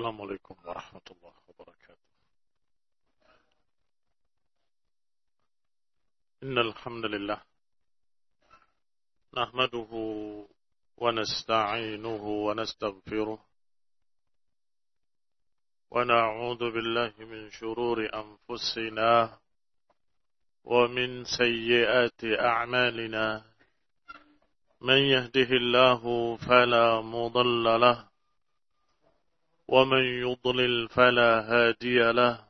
السلام عليكم ورحمة الله وبركاته. إن الحمد لله نحمده ونستعينه ونستغفره ونعوذ بالله من شرور أنفسنا ومن سيئات أعمالنا. من يهده الله فلا مضل له ومن يضلل فلا هادي له.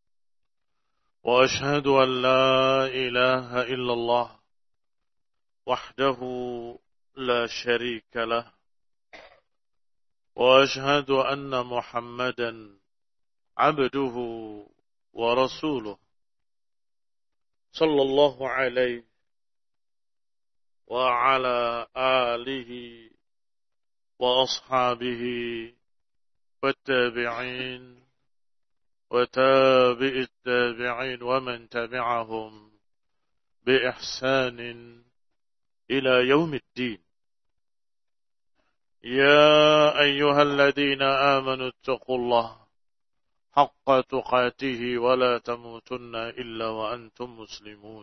وأشهد أن لا إله إلا الله وحده لا شريك له. وأشهد أن محمدا عبده ورسوله صلى الله عليه وعلى آله وأصحابه والتابعين وتابع التابعين ومن تبعهم بإحسان إلى يوم الدين. يا أيها الذين آمنوا اتقوا الله حق تقاته ولا تموتن إلا وأنتم مسلمون.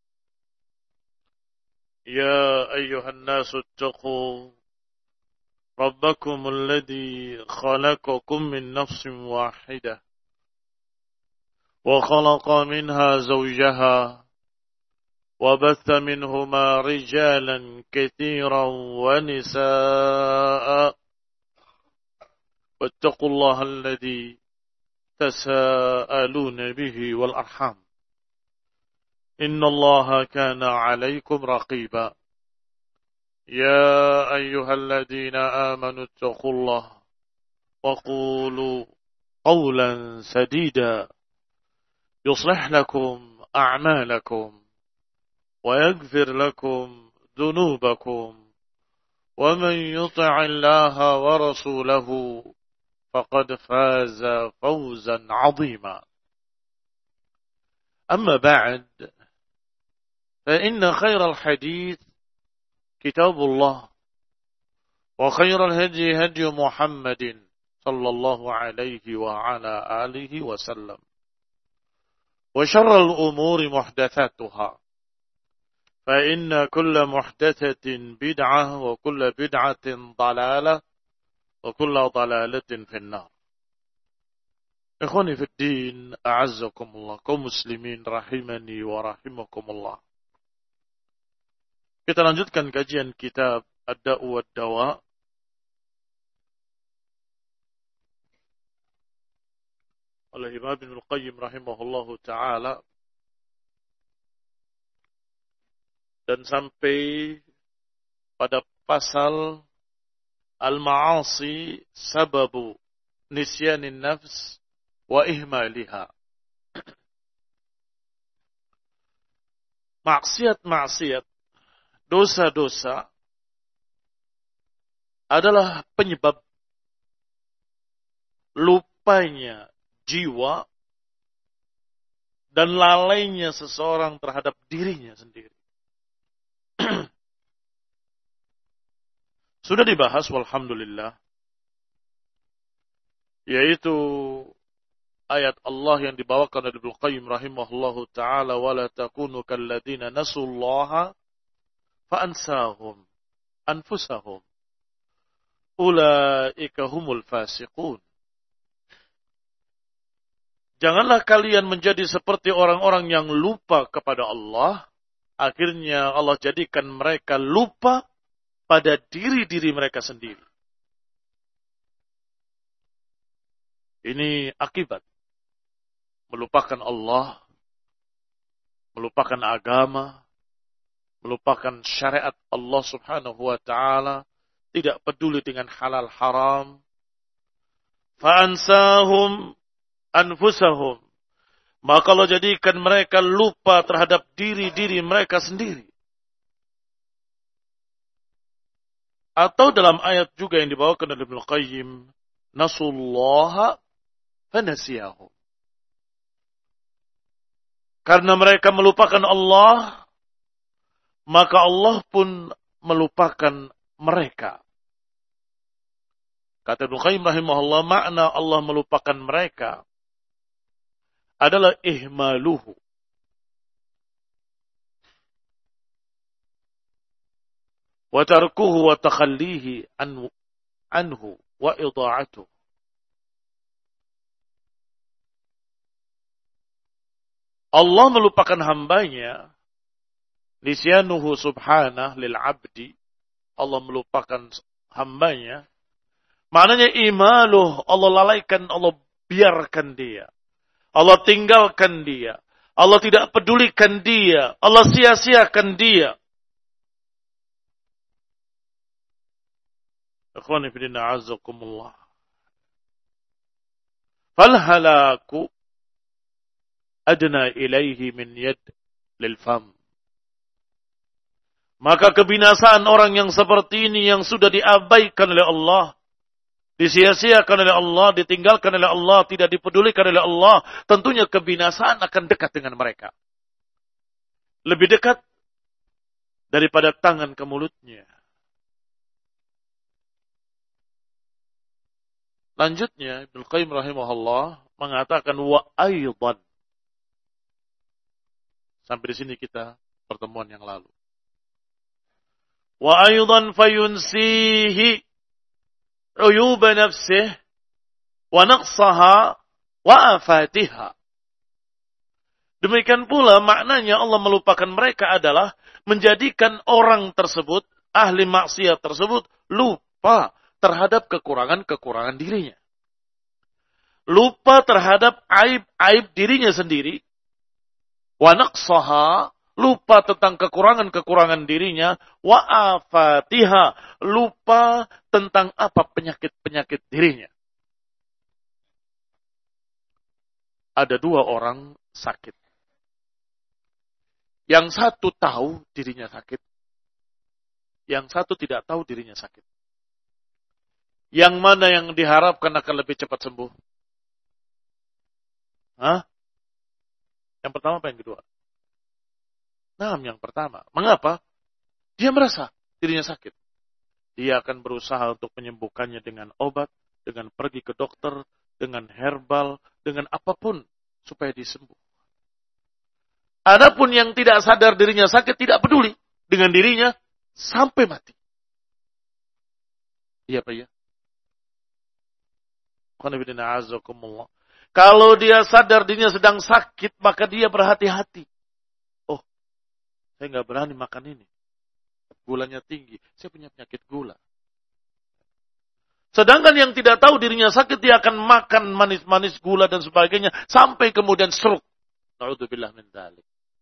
يا أيها الناس اتقوا ربكم الذي خلقكم من نفس واحدة وخلق منها زوجها وبث منهما رجالا كثيرا ونساء واتقوا الله الذي تساءلون به والأرحام إن الله كان عليكم رقيبا. يا أيها الذين آمنوا اتقوا الله وقولوا قولا سديدا يصلح لكم أعمالكم ويغفر لكم ذنوبكم ومن يطع الله ورسوله فقد فاز فوزا عظيما. أما بعد فإن خير الحديث كتاب الله وخير الهدي هدي محمد صلى الله عليه وعلى آله وسلم وشر الأمور محدثاتها فإن كل محدثة بدعة وكل بدعة ضلالة وكل ضلالة في النار. Ikhwani fi din, a'azzakumullah, kaum muslimin rahimani wa rahimakumullah. Kita lanjutkan kajian kitab Ad-Da'u wad-Dawa oleh Imam Ibnul Qayyim rahimahullahu ta'ala, dan sampai pada pasal Al-Ma'asi sababu nisyanin nafs wa ihmaliha. Maksiat-maksiat, dosa-dosa adalah penyebab lupanya jiwa dan lalainya seseorang terhadap dirinya sendiri. Sudah dibahas walhamdulillah, yaitu ayat Allah yang dibawakan oleh Ibnu Qayyim rahimahullahu ta'ala, wala takunu kalladzina nasullaha fa'ansahum anfusahum ulaika humul fasiqun. Janganlah kalian menjadi seperti orang-orang yang lupa kepada Allah, akhirnya Allah jadikan mereka lupa pada diri-diri mereka sendiri. Ini akibat melupakan Allah, melupakan agama, melupakan syariat Allah subhanahu wa ta'ala, tidak peduli dengan halal haram. Fa'ansahum anfusahum, maka Allah jadikan mereka lupa terhadap diri-diri mereka sendiri. Atau dalam ayat juga yang dibawakan oleh Ibnu Qayyim, nasullaha fanasiyahum. Karena mereka melupakan Allah, maka Allah pun melupakan mereka. Kata Ibnu Qayyim rahimahullah, makna Allah melupakan mereka adalah ihmaluhu. Wa tarkuhu wa takhallihi anhu wa idha'atuhu. Allah melupakan hambanya, nisyanuhu subhanah lil abdi. Allah melupakan hambanya. Maknanya imaluh, Allah lalaikan, Allah biarkan dia. Allah tinggalkan dia. Allah tidak pedulikan dia. Allah sia-siakan dia. Ikhwani fillah a'azzakumullah. Fal halaku adna ilaihi min yad lil fam. Maka kebinasaan orang yang seperti ini yang sudah diabaikan oleh Allah, disia-siakan oleh Allah, ditinggalkan oleh Allah, tidak dipedulikan oleh Allah, tentunya kebinasaan akan dekat dengan mereka. Lebih dekat daripada tangan ke mulutnya. Lanjutnya, Ibnu Qayyim rahimahullah mengatakan wa aidan. Sampai di sini kita pertemuan yang lalu. Wa aidan fayunsihi uyub nafsihi wa naqsaha wa afatiha. Demikian pula maknanya Allah melupakan mereka adalah menjadikan orang tersebut, ahli maksiat tersebut, lupa terhadap kekurangan-kekurangan dirinya. Lupa terhadap aib-aib dirinya sendiri. Wa naqsaha, lupa tentang kekurangan-kekurangan dirinya. Wa afatiha, lupa tentang apa penyakit-penyakit dirinya. Ada dua orang sakit. Yang satu tahu dirinya sakit. Yang satu tidak tahu dirinya sakit. Yang mana yang diharapkan akan lebih cepat sembuh? Hah? Yang pertama apa yang kedua? Nah, yang pertama. Mengapa? Dia merasa dirinya sakit. Dia akan berusaha untuk menyembuhkannya dengan obat, dengan pergi ke dokter, dengan herbal, dengan apapun supaya disembuh. Adapun yang tidak sadar dirinya sakit, tidak peduli dengan dirinya sampai mati. Iya Pak ya? Kalau dia sadar dirinya sedang sakit, maka dia berhati-hati. Oh, saya nggak berani makan ini. Gulanya tinggi. Saya punya penyakit gula. Sedangkan yang tidak tahu dirinya sakit, dia akan makan manis-manis, gula dan sebagainya. Sampai kemudian stroke. Na'udzubillah min dzalik.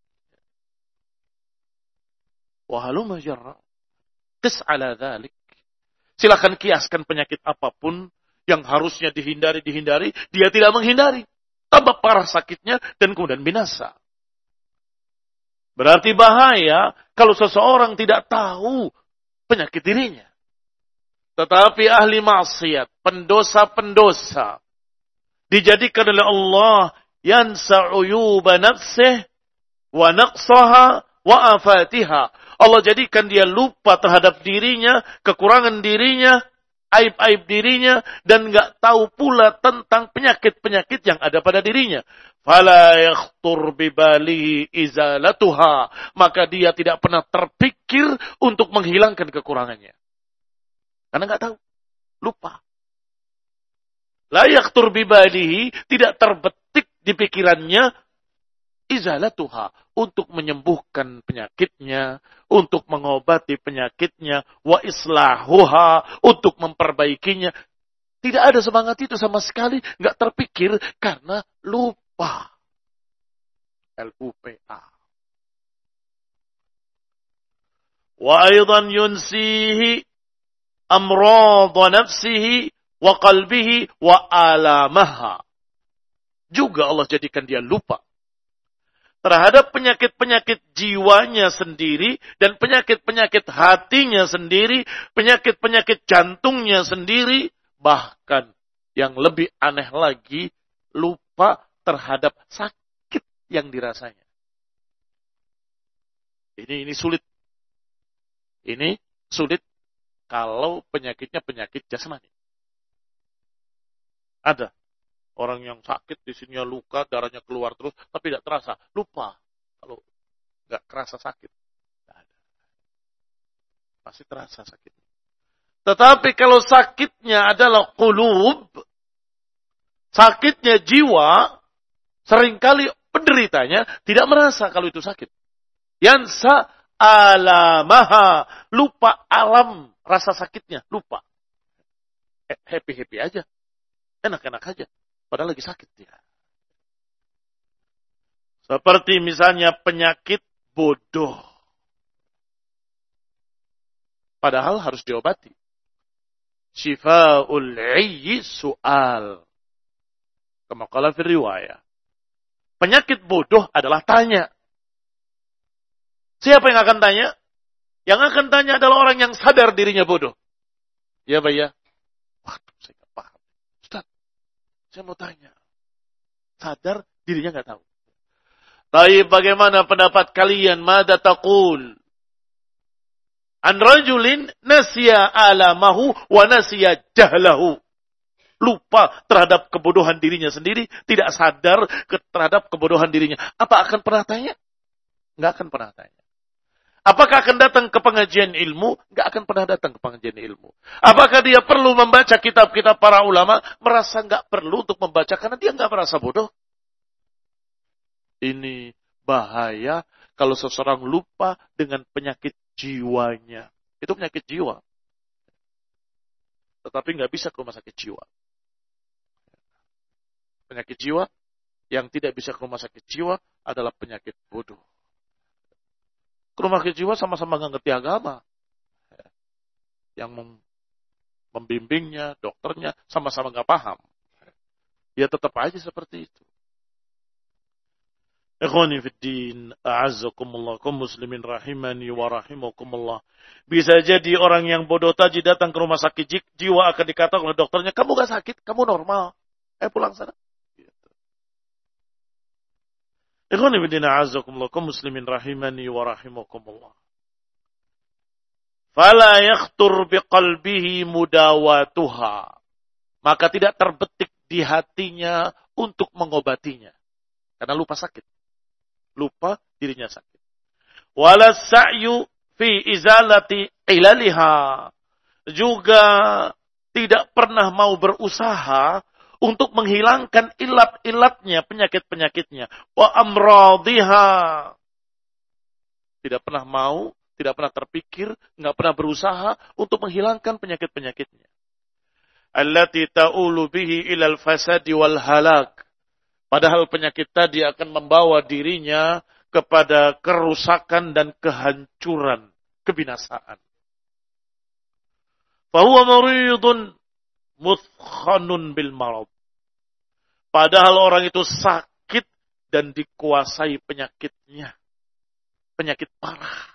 Wahalumma jarra. Qis ala dzalik. Silakan kiaskan penyakit apapun yang harusnya dihindari, dia tidak menghindari. Tambah parah sakitnya dan kemudian binasa. Berarti bahaya kalau seseorang tidak tahu penyakit dirinya. Tetapi ahli maksiat, pendosa-pendosa, dijadikan oleh Allah yansa uyuba nafsih wa naqsaha wa afatiha. Allah jadikan dia lupa terhadap dirinya, kekurangan dirinya, aib-aib dirinya, dan enggak tahu pula tentang penyakit-penyakit yang ada pada dirinya. Fala yakhtur bibalihi izalatuha. Maka dia tidak pernah terpikir untuk menghilangkan kekurangannya. Karena enggak tahu. Lupa. La yakhtur bibalihi, tidak terbetik di pikirannya izalatuha, untuk menyembuhkan penyakitnya, untuk mengobati penyakitnya, wa islahuha, untuk memperbaikinya. Tidak ada semangat itu sama sekali, enggak terpikir karena lupa. L-U-P-A. Wa aidan yunsihi amradha nafsihi wa qalbihi wa alamaha. Juga Allah jadikan dia lupa terhadap penyakit-penyakit jiwanya sendiri dan penyakit-penyakit hatinya sendiri, penyakit-penyakit jantungnya sendiri, bahkan yang lebih aneh lagi, lupa terhadap sakit yang dirasanya. Ini sulit. Ini sulit kalau penyakitnya penyakit jasmani. Ada orang yang sakit di sini luka, darahnya keluar terus, tapi tidak terasa. Lupa kalau nggak kerasa sakit. Nggak ada. Masih terasa sakit. Tetapi kalau sakitnya adalah qulub, sakitnya jiwa, seringkali penderitanya tidak merasa kalau itu sakit. Yansa alamaha, lupa alam rasa sakitnya, lupa. Happy-happy aja, enak-enak aja, padahal lagi sakit dia. Seperti misalnya penyakit bodoh. Padahal harus diobati. Syifa'ul 'ayyi su'al. Kama qala fi riwayah. Penyakit bodoh adalah tanya. Siapa yang akan tanya? Yang akan tanya adalah orang yang sadar dirinya bodoh. Ya, Pak ya. Waduh, saya nggak paham. Ustaz, saya mau tanya. Sadar dirinya nggak tahu. Tapi bagaimana pendapat kalian? Mada taqul? An rajulin nasiya alamahu wa nasiya jahlahu. Lupa terhadap kebodohan dirinya sendiri, tidak sadar terhadap kebodohan dirinya. Apa akan pernah tanya? Nggak akan pernah tanya. Apakah akan datang ke pengajian ilmu? Nggak akan pernah datang ke pengajian ilmu. Apakah dia perlu membaca kitab-kitab para ulama? Merasa nggak perlu untuk membaca karena dia nggak merasa bodoh. Ini bahaya kalau seseorang lupa dengan penyakit jiwanya. Itu penyakit jiwa. Tetapi nggak bisa ke rumah sakit jiwa. Penyakit jiwa yang tidak bisa ke rumah sakit jiwa adalah penyakit bodoh. Ke rumah sakit jiwa sama-sama nggak ngerti agama. Yang membimbingnya, dokternya, sama-sama nggak paham. Ya tetap aja seperti itu. Ikhwani fiddin, a'azzakumullah, kaum muslimin rahimani wa rahimakumullah. Bisa jadi orang yang bodoh tadi datang ke rumah sakit jiwa akan dikatakan oleh dokternya, kamu gak sakit, kamu normal. Pulang sana. Ikhwani fiddin, a'azzakumullah, kaum muslimin rahimani wa rahimakumullah. Fala yakhtur biqalbihi mudawatuha. Maka tidak terbetik di hatinya untuk mengobatinya. Karena lupa sakit. Lupa dirinya sakit. Wala sa'yu fi izalati ilaliha. Juga tidak pernah mau berusaha untuk menghilangkan ilat-ilatnya, penyakit-penyakitnya. Wa amradiha. Tidak pernah mau, tidak pernah terpikir, nggak pernah berusaha untuk menghilangkan penyakit-penyakitnya. Allati ta'ulu bihi ilal fasadi wal halak. Padahal penyakit tadi akan membawa dirinya kepada kerusakan dan kehancuran, kebinasaan. Fahuwa maridun muthkhanun bil marad. Padahal orang itu sakit dan dikuasai penyakitnya. Penyakit parah.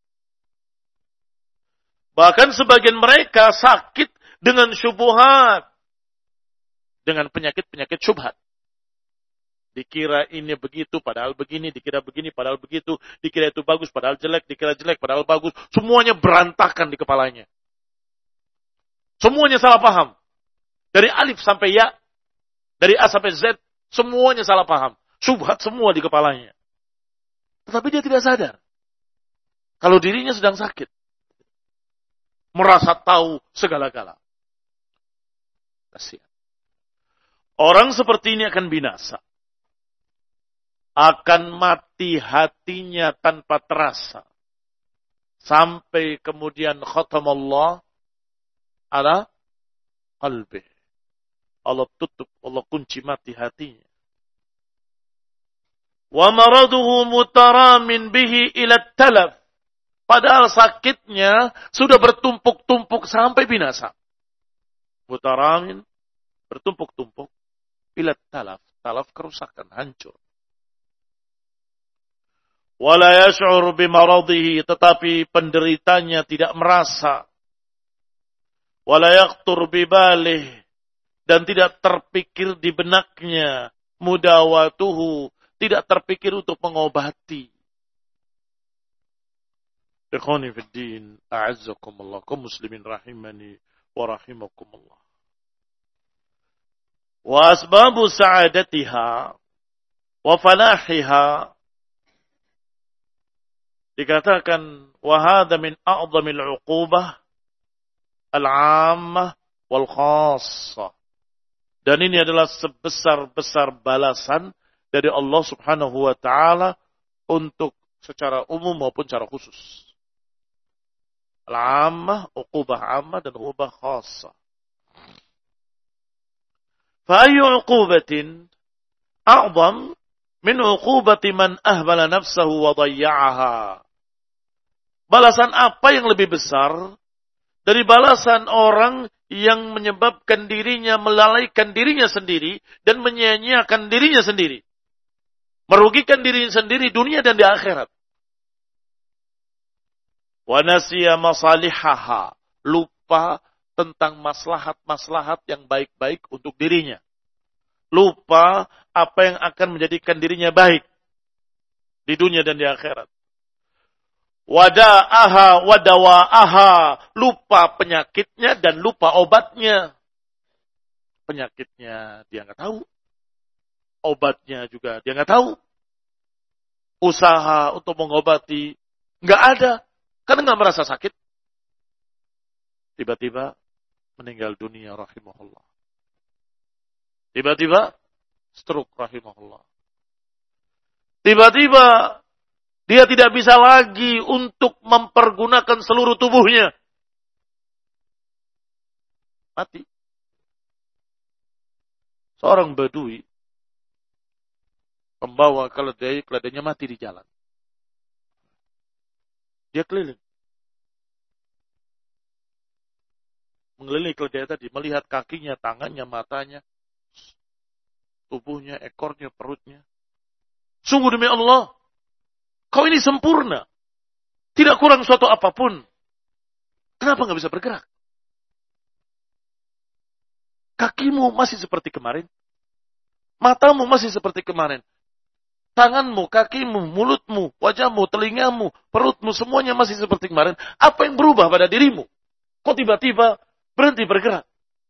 Bahkan sebagian mereka sakit dengan syubhat. Dengan penyakit-penyakit syubhat. Dikira ini begitu, padahal begini. Dikira begini, padahal begitu. Dikira itu bagus, padahal jelek. Dikira jelek, padahal bagus. Semuanya berantakan di kepalanya. Semuanya salah paham. Dari alif sampai ya. Dari A sampai Z, semuanya salah paham. Syubhat semua di kepalanya. Tetapi dia tidak sadar. Kalau dirinya sedang sakit. Merasa tahu segala-gala. Kasihan. Orang seperti ini akan binasa. Akan mati hatinya tanpa terasa. Sampai kemudian khatamallah ala qalbih. Allah tutup, Allah kunci mati hatinya. Wa maraduhu mutaramin bihi ila talaf. Padahal sakitnya sudah bertumpuk-tumpuk sampai binasa. Mutaramin, bertumpuk-tumpuk, ila talaf. Talaf kerusakan, hancur. Wala yash'ur bimaradihi, tetapi penderitanya tidak merasa. Wala yaqtur bibalih, dan tidak terpikir di benaknya mudawatuhu, tidak terpikir untuk mengobati. Ikhwani fid din, a'azzakumullah, kaum muslimin rahimani wa rahimakumullah. Wa asbabu sa'adatiha wa falahiha. Dikatakan wa hadha min a'zamil 'uqubah al-'ammah wal khassah. Dan ini adalah sebesar-besar balasan dari Allah Subhanahu wa taala untuk secara umum maupun secara khusus. Al-'ammah, 'uqubah 'ammah dan 'uqubah khassah. Fa ayyu 'uqubatin a'zam min 'uqubati man ahbala nafsahu wa dayya'aha. Balasan apa yang lebih besar dari balasan orang yang menyebabkan dirinya melalaikan dirinya sendiri dan menyia-nyiakan dirinya sendiri. Merugikan dirinya sendiri dunia dan di akhirat. Wa nasiya masalihaha. Lupa tentang maslahat-maslahat yang baik-baik untuk dirinya. Lupa apa yang akan menjadikan dirinya baik di dunia dan di akhirat. Wada'aha wadawa'aha. Lupa penyakitnya dan lupa obatnya. Penyakitnya dia nggak tahu. Obatnya juga dia nggak tahu. Usaha untuk mengobati nggak ada. Karena nggak merasa sakit. Tiba-tiba meninggal dunia rahimahullah. Tiba-tiba stroke rahimahullah. Tiba-tiba dia tidak bisa lagi untuk mempergunakan seluruh tubuhnya. Mati. Seorang badui pembawa keledainya mati di jalan. Dia keliling. Mengelilingi keledai tadi, melihat kakinya, tangannya, matanya, tubuhnya, ekornya, perutnya. Sungguh demi Allah, kau ini sempurna. Tidak kurang suatu apapun. Kenapa nggak bisa bergerak? Kakimu masih seperti kemarin. Matamu masih seperti kemarin. Tanganmu, kakimu, mulutmu, wajahmu, telingamu, perutmu, semuanya masih seperti kemarin. Apa yang berubah pada dirimu? Kok tiba-tiba berhenti bergerak?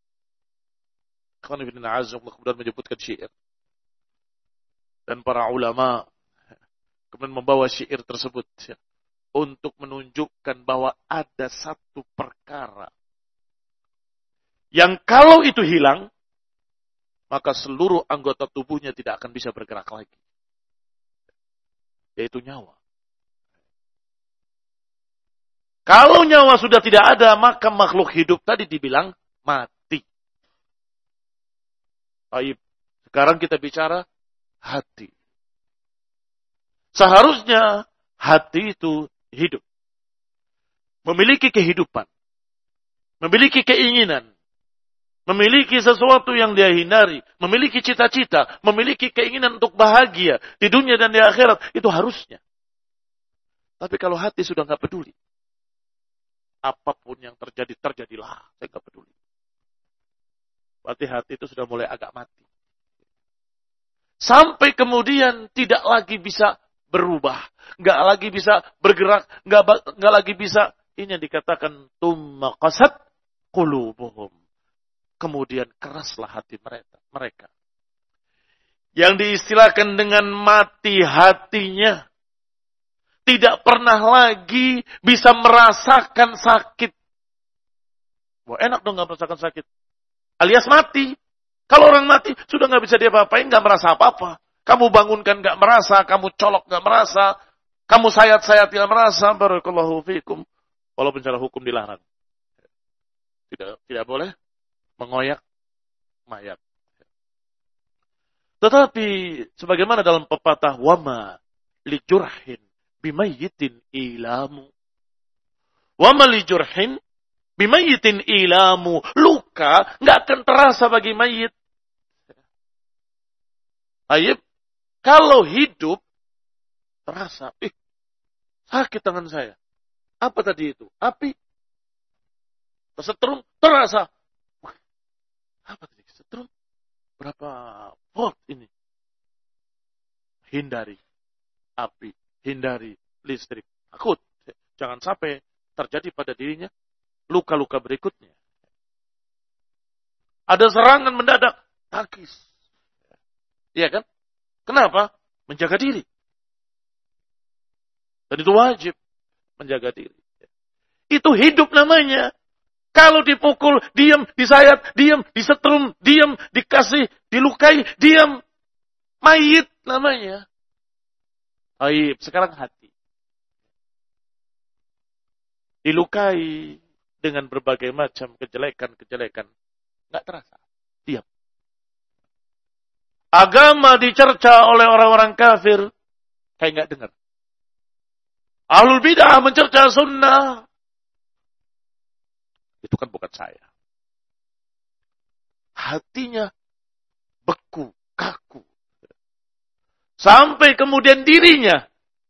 Kemudian menyebutkan syair. Dan para ulama kemudian membawa syair tersebut untuk menunjukkan bahwa ada satu perkara yang kalau itu hilang, maka seluruh anggota tubuhnya tidak akan bisa bergerak lagi. Yaitu nyawa. Kalau nyawa sudah tidak ada, maka makhluk hidup tadi dibilang mati. Baik. Sekarang kita bicara hati. Seharusnya hati itu hidup. Memiliki kehidupan. Memiliki keinginan. Memiliki sesuatu yang dia hindari. Memiliki cita-cita. Memiliki keinginan untuk bahagia. Di dunia dan di akhirat. Itu harusnya. Tapi kalau hati sudah nggak peduli. Apapun yang terjadi, terjadilah. Saya nggak peduli. Berarti hati itu sudah mulai agak mati. Sampai kemudian tidak lagi bisa berubah. Nggak lagi bisa bergerak. Nggak lagi bisa. Ini yang dikatakan tumma qasat qulubuhum. Kemudian keraslah hati mereka. Yang diistilahkan dengan mati hatinya. Tidak pernah lagi bisa merasakan sakit. Wah, enak dong nggak merasakan sakit. Alias mati. Kalau orang mati, sudah nggak bisa diapa-apain, nggak merasa apa-apa. Kamu bangunkan nggak merasa, kamu colok nggak merasa, kamu sayat-sayat nggak merasa. Barakallahu fiikum. Walaupun secara hukum dilarang. Tidak boleh mengoyak mayat. Tetapi sebagaimana dalam pepatah wama li jurhin bimayyitin ilamu. Wama li jurhin bimayyitin ilamu. Luka enggak akan terasa bagi mayit. Ayib, kalau hidup terasa, sakit tangan saya. Apa tadi itu? Api. Kesetrum terasa. Apa tadi kesetrum? Berapa volt ini? Hindari api, hindari listrik. Takut. Jangan sampai terjadi pada dirinya luka-luka berikutnya. Ada serangan mendadak. Tangkis. Iya kan? Kenapa? Menjaga diri. Dan itu wajib menjaga diri. Itu hidup namanya. Kalau dipukul, diam, disayat, diam, disetrum, diam, dikasih, dilukai, diam. Mayit namanya. Baik, sekarang hati. Dilukai dengan berbagai macam kejelekan-kejelekan. Nggak terasa. Diam. Agama dicerca oleh orang-orang kafir. Kayak nggak dengar. Ahlul bid'ah mencerca sunnah. Itu kan bukan saya. Hatinya beku, kaku. Sampai kemudian dirinya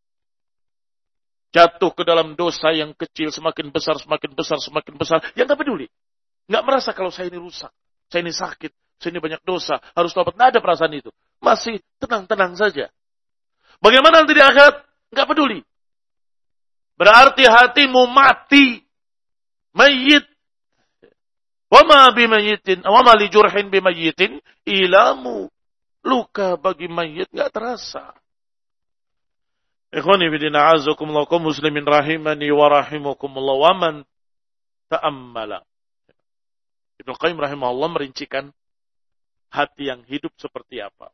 jatuh ke dalam dosa yang kecil, semakin besar, semakin besar, semakin besar. Yang nggak peduli. Nggak merasa kalau saya ini rusak, saya ini sakit, saya ini banyak dosa, harus tobat. Nggak ada perasaan itu. Masih tenang-tenang saja. Bagaimana nanti di akhirat? Nggak peduli. Berarti hatimu mati. Mayit. Wama bimayitin, wama li jurhin bimayitin, ilamu. Luka bagi mayit nggak terasa. Ikhwani bidina azakumullah kaum muslimin rahimani wa rahimakumullah wa man ta'ammala. Ibnu Qayyim rahimahullah merincikan hati yang hidup seperti apa.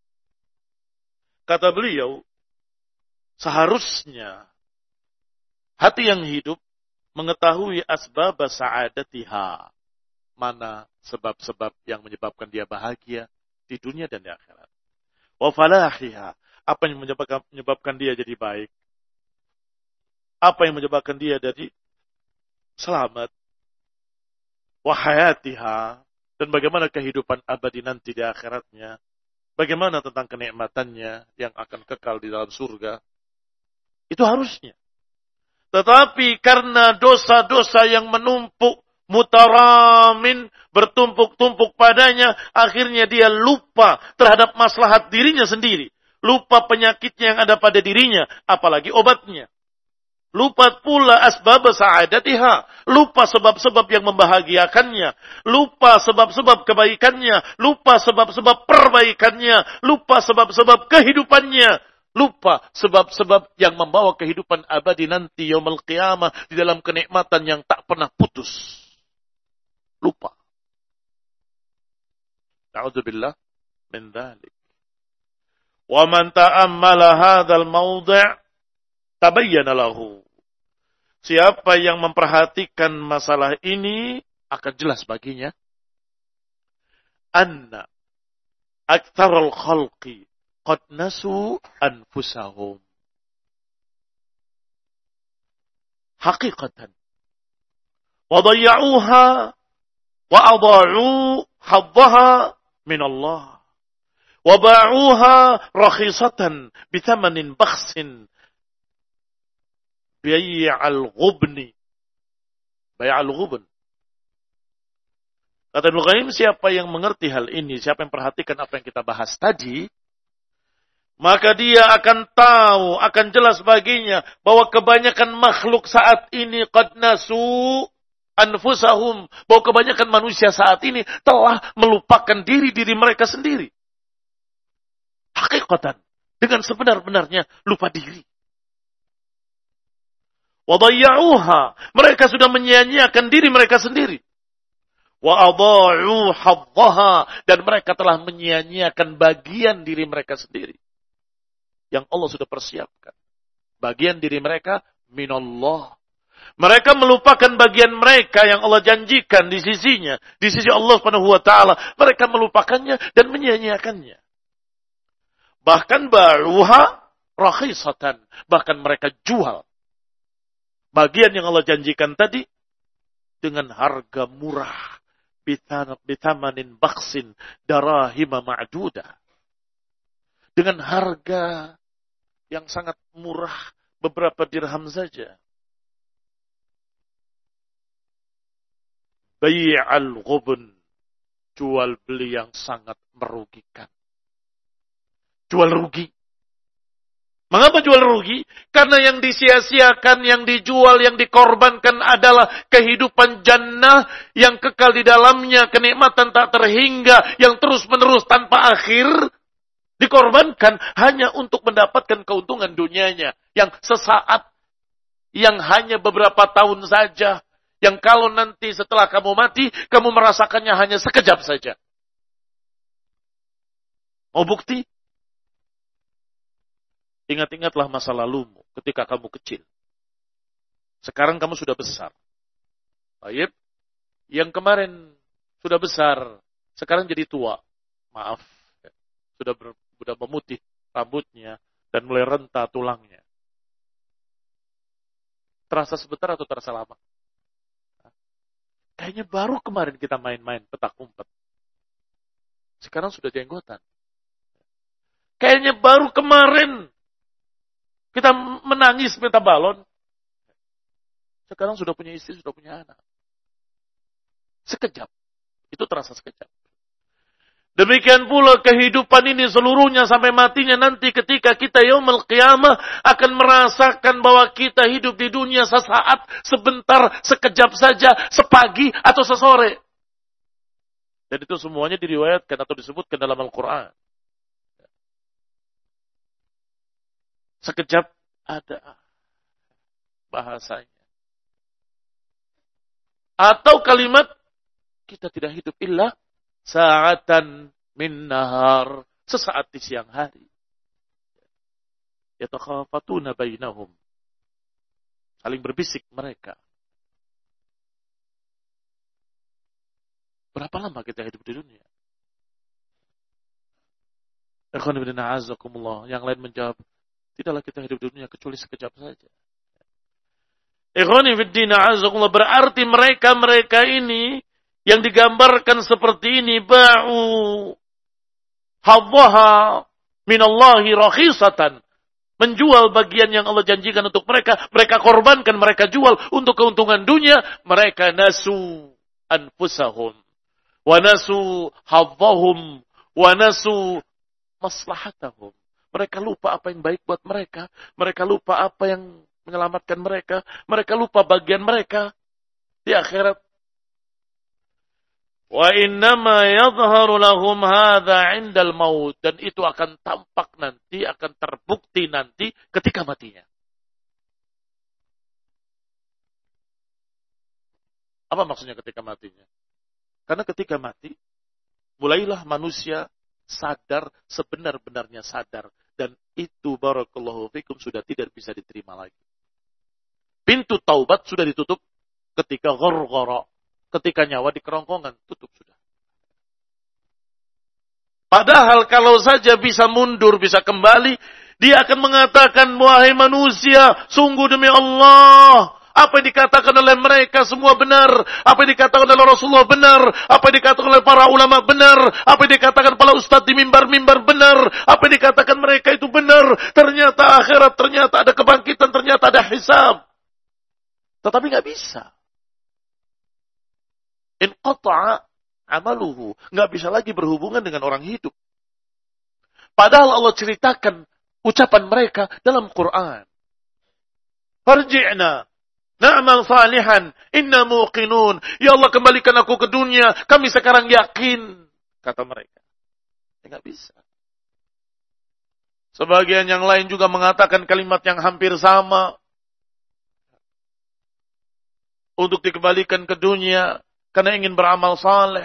Kata beliau, seharusnya hati yang hidup mengetahui asbab sa'adatiha. Mana sebab-sebab yang menyebabkan dia bahagia di dunia dan di akhirat. Wa falahiha. Apa yang menyebabkan dia jadi baik. Apa yang menyebabkan dia jadi selamat. Wa hayatiha. Dan bagaimana kehidupan abadi nanti di akhiratnya. Bagaimana tentang kenikmatannya yang akan kekal di dalam surga. Itu harusnya. Tetapi karena dosa-dosa yang menumpuk, mutaramin, bertumpuk-tumpuk padanya, akhirnya dia lupa terhadap maslahat dirinya sendiri. Lupa penyakitnya yang ada pada dirinya, apalagi obatnya. Lupa pula asbab sa'adatiha. Lupa sebab-sebab yang membahagiakannya. Lupa sebab-sebab kebaikannya. Lupa sebab-sebab perbaikannya. Lupa sebab-sebab kehidupannya. Lupa sebab-sebab yang membawa kehidupan abadi nanti yaumul qiyamah di dalam kenikmatan yang tak pernah putus. Lupa. Na'udzubillah min dzalik. Wa man ta'ammala hadzal mawdi' tabayyana lahu. Siapa yang memperhatikan masalah ini akan jelas baginya. Anna aktsarul khalqi qad nasu anfusahum. Haqiqatan. Wa dayya'uha wa adha'u haddaha min Allah. Wa ba'uha rakhisatan bithamanin bakhsin. Bai'al ghubni. Bai'al ghubn. Kata Ibnu Qayyim, siapa yang mengerti hal ini, siapa yang perhatikan apa yang kita bahas tadi, maka dia akan tahu, akan jelas baginya bahwa kebanyakan makhluk saat ini qad nasu anfusahum, bahwa kebanyakan manusia saat ini telah melupakan diri mereka sendiri. Hakikatan, dengan sebenar-benarnya lupa diri. Wa dayya'uha, mereka sudah menyia-nyiakan diri mereka sendiri. Wa adha'u haddaha, dan mereka telah menyia-nyiakan bagian diri mereka sendiri yang Allah sudah persiapkan. Bagian diri mereka minallah. Mereka melupakan bagian mereka yang Allah janjikan di sisinya, di sisi Allah Subhanahu wa taala. Mereka melupakannya dan menyia-nyiakannya. Bahkan ba'uha rakhisatan, bahkan mereka jual bagian yang Allah janjikan tadi dengan harga murah. Bitamanin baksin darahima ma'dudah. Dengan harga yang sangat murah, beberapa dirham saja. Bai'al ghubn, jual beli yang sangat merugikan. Jual rugi. Mengapa jual rugi? Karena yang disia-siakan, yang dijual, yang dikorbankan adalah kehidupan jannah yang kekal di dalamnya, kenikmatan tak terhingga, yang terus-menerus tanpa akhir, dikorbankan hanya untuk mendapatkan keuntungan dunianya, yang sesaat, yang hanya beberapa tahun saja, yang kalau nanti setelah kamu mati, kamu merasakannya hanya sekejap saja. Mau bukti? Ingat-ingatlah masa lalumu ketika kamu kecil. Sekarang kamu sudah besar. Baik. Yang kemarin sudah besar, sekarang jadi tua. Maaf. Sudah memutih rambutnya dan mulai renta tulangnya. Terasa sebentar atau terasa lama? Kayaknya baru kemarin kita main-main petak umpet. Sekarang sudah jenggotan. Kayaknya baru kemarin kita menangis minta balon. Sekarang sudah punya istri, sudah punya anak. Sekejap. Itu terasa sekejap. Demikian pula kehidupan ini seluruhnya sampai matinya nanti ketika kita yaumul qiyamah akan merasakan bahwa kita hidup di dunia sesaat, sebentar, sekejap saja, sepagi atau sesore. Dan itu semuanya diriwayatkan atau disebutkan dalam Al-Quran. Sekejap ada bahasanya. Atau kalimat, kita tidak hidup illa sa'atan min nahar. Sesaat di siang hari. Yatakhafatuna bainahum. Saling berbisik mereka. Berapa lama kita hidup di dunia? Ikhwan fillah a'azzakumullah. Yang lain menjawab, tidaklah kita hidup di dunia kecuali sekejap saja. Ikhwani fiddin a'azakumullah, berarti mereka ini yang digambarkan seperti ini, ba'u hadhaha minallahi rakhisatan, menjual bagian yang Allah janjikan untuk mereka, mereka korbankan, mereka jual untuk keuntungan dunia, mereka nasu anfusahum wa nasu hadhahum wa nasu maslahatahum. Mereka lupa apa yang baik buat mereka. Mereka lupa apa yang menyelamatkan mereka. Mereka lupa bagian mereka di akhirat. Wa innama yadhharu lahum hadza 'indal maut, dan itu akan tampak nanti, akan terbukti nanti ketika matinya. Apa maksudnya ketika matinya? Karena ketika mati, mulailah manusia sadar, sebenar-benarnya sadar. Dan itu barakallahu fikum sudah tidak bisa diterima lagi. Pintu taubat sudah ditutup ketika gharghara, ketika nyawa di kerongkongan, tutup sudah. Padahal kalau saja bisa mundur, bisa kembali, dia akan mengatakan, wahai manusia, sungguh demi Allah, apa yang dikatakan oleh mereka semua benar. Apa yang dikatakan oleh Rasulullah benar. Apa yang dikatakan oleh para ulama benar. Apa yang dikatakan para ustadz di mimbar-mimbar benar. Apa yang dikatakan mereka itu benar. Ternyata akhirat, ternyata ada kebangkitan, ternyata ada hisab. Tetapi nggak bisa. Inqata'a amaluhu. Nggak bisa lagi berhubungan dengan orang hidup. Padahal Allah ceritakan ucapan mereka dalam Quran. Farji'na na'mal salihan, inna muqinun. Ya Allah, kembalikan aku ke dunia, kami sekarang yakin, kata mereka. Nggak bisa. Sebagian yang lain juga mengatakan kalimat yang hampir sama. Untuk dikembalikan ke dunia, karena ingin beramal saleh.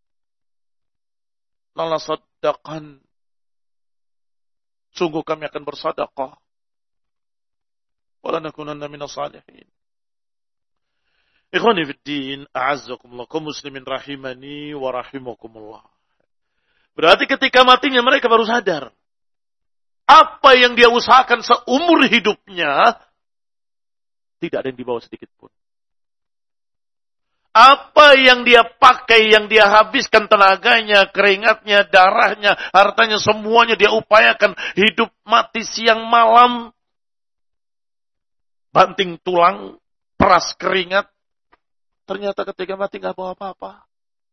Lala saddaqan. Sungguh kami akan bersedekah. Wala nakunanna minas salihin. Ikhwani fiddin, a'azzakumullah, kaum muslimin rahimani wa rahimakumullah. Berarti ketika matinya mereka baru sadar. Apa yang dia usahakan seumur hidupnya, tidak ada yang dibawa sedikit pun. Apa yang dia pakai, yang dia habiskan tenaganya, keringatnya, darahnya, hartanya, semuanya dia upayakan. Hidup mati siang malam, banting tulang, peras keringat. Ternyata ketika mati nggak bawa apa-apa.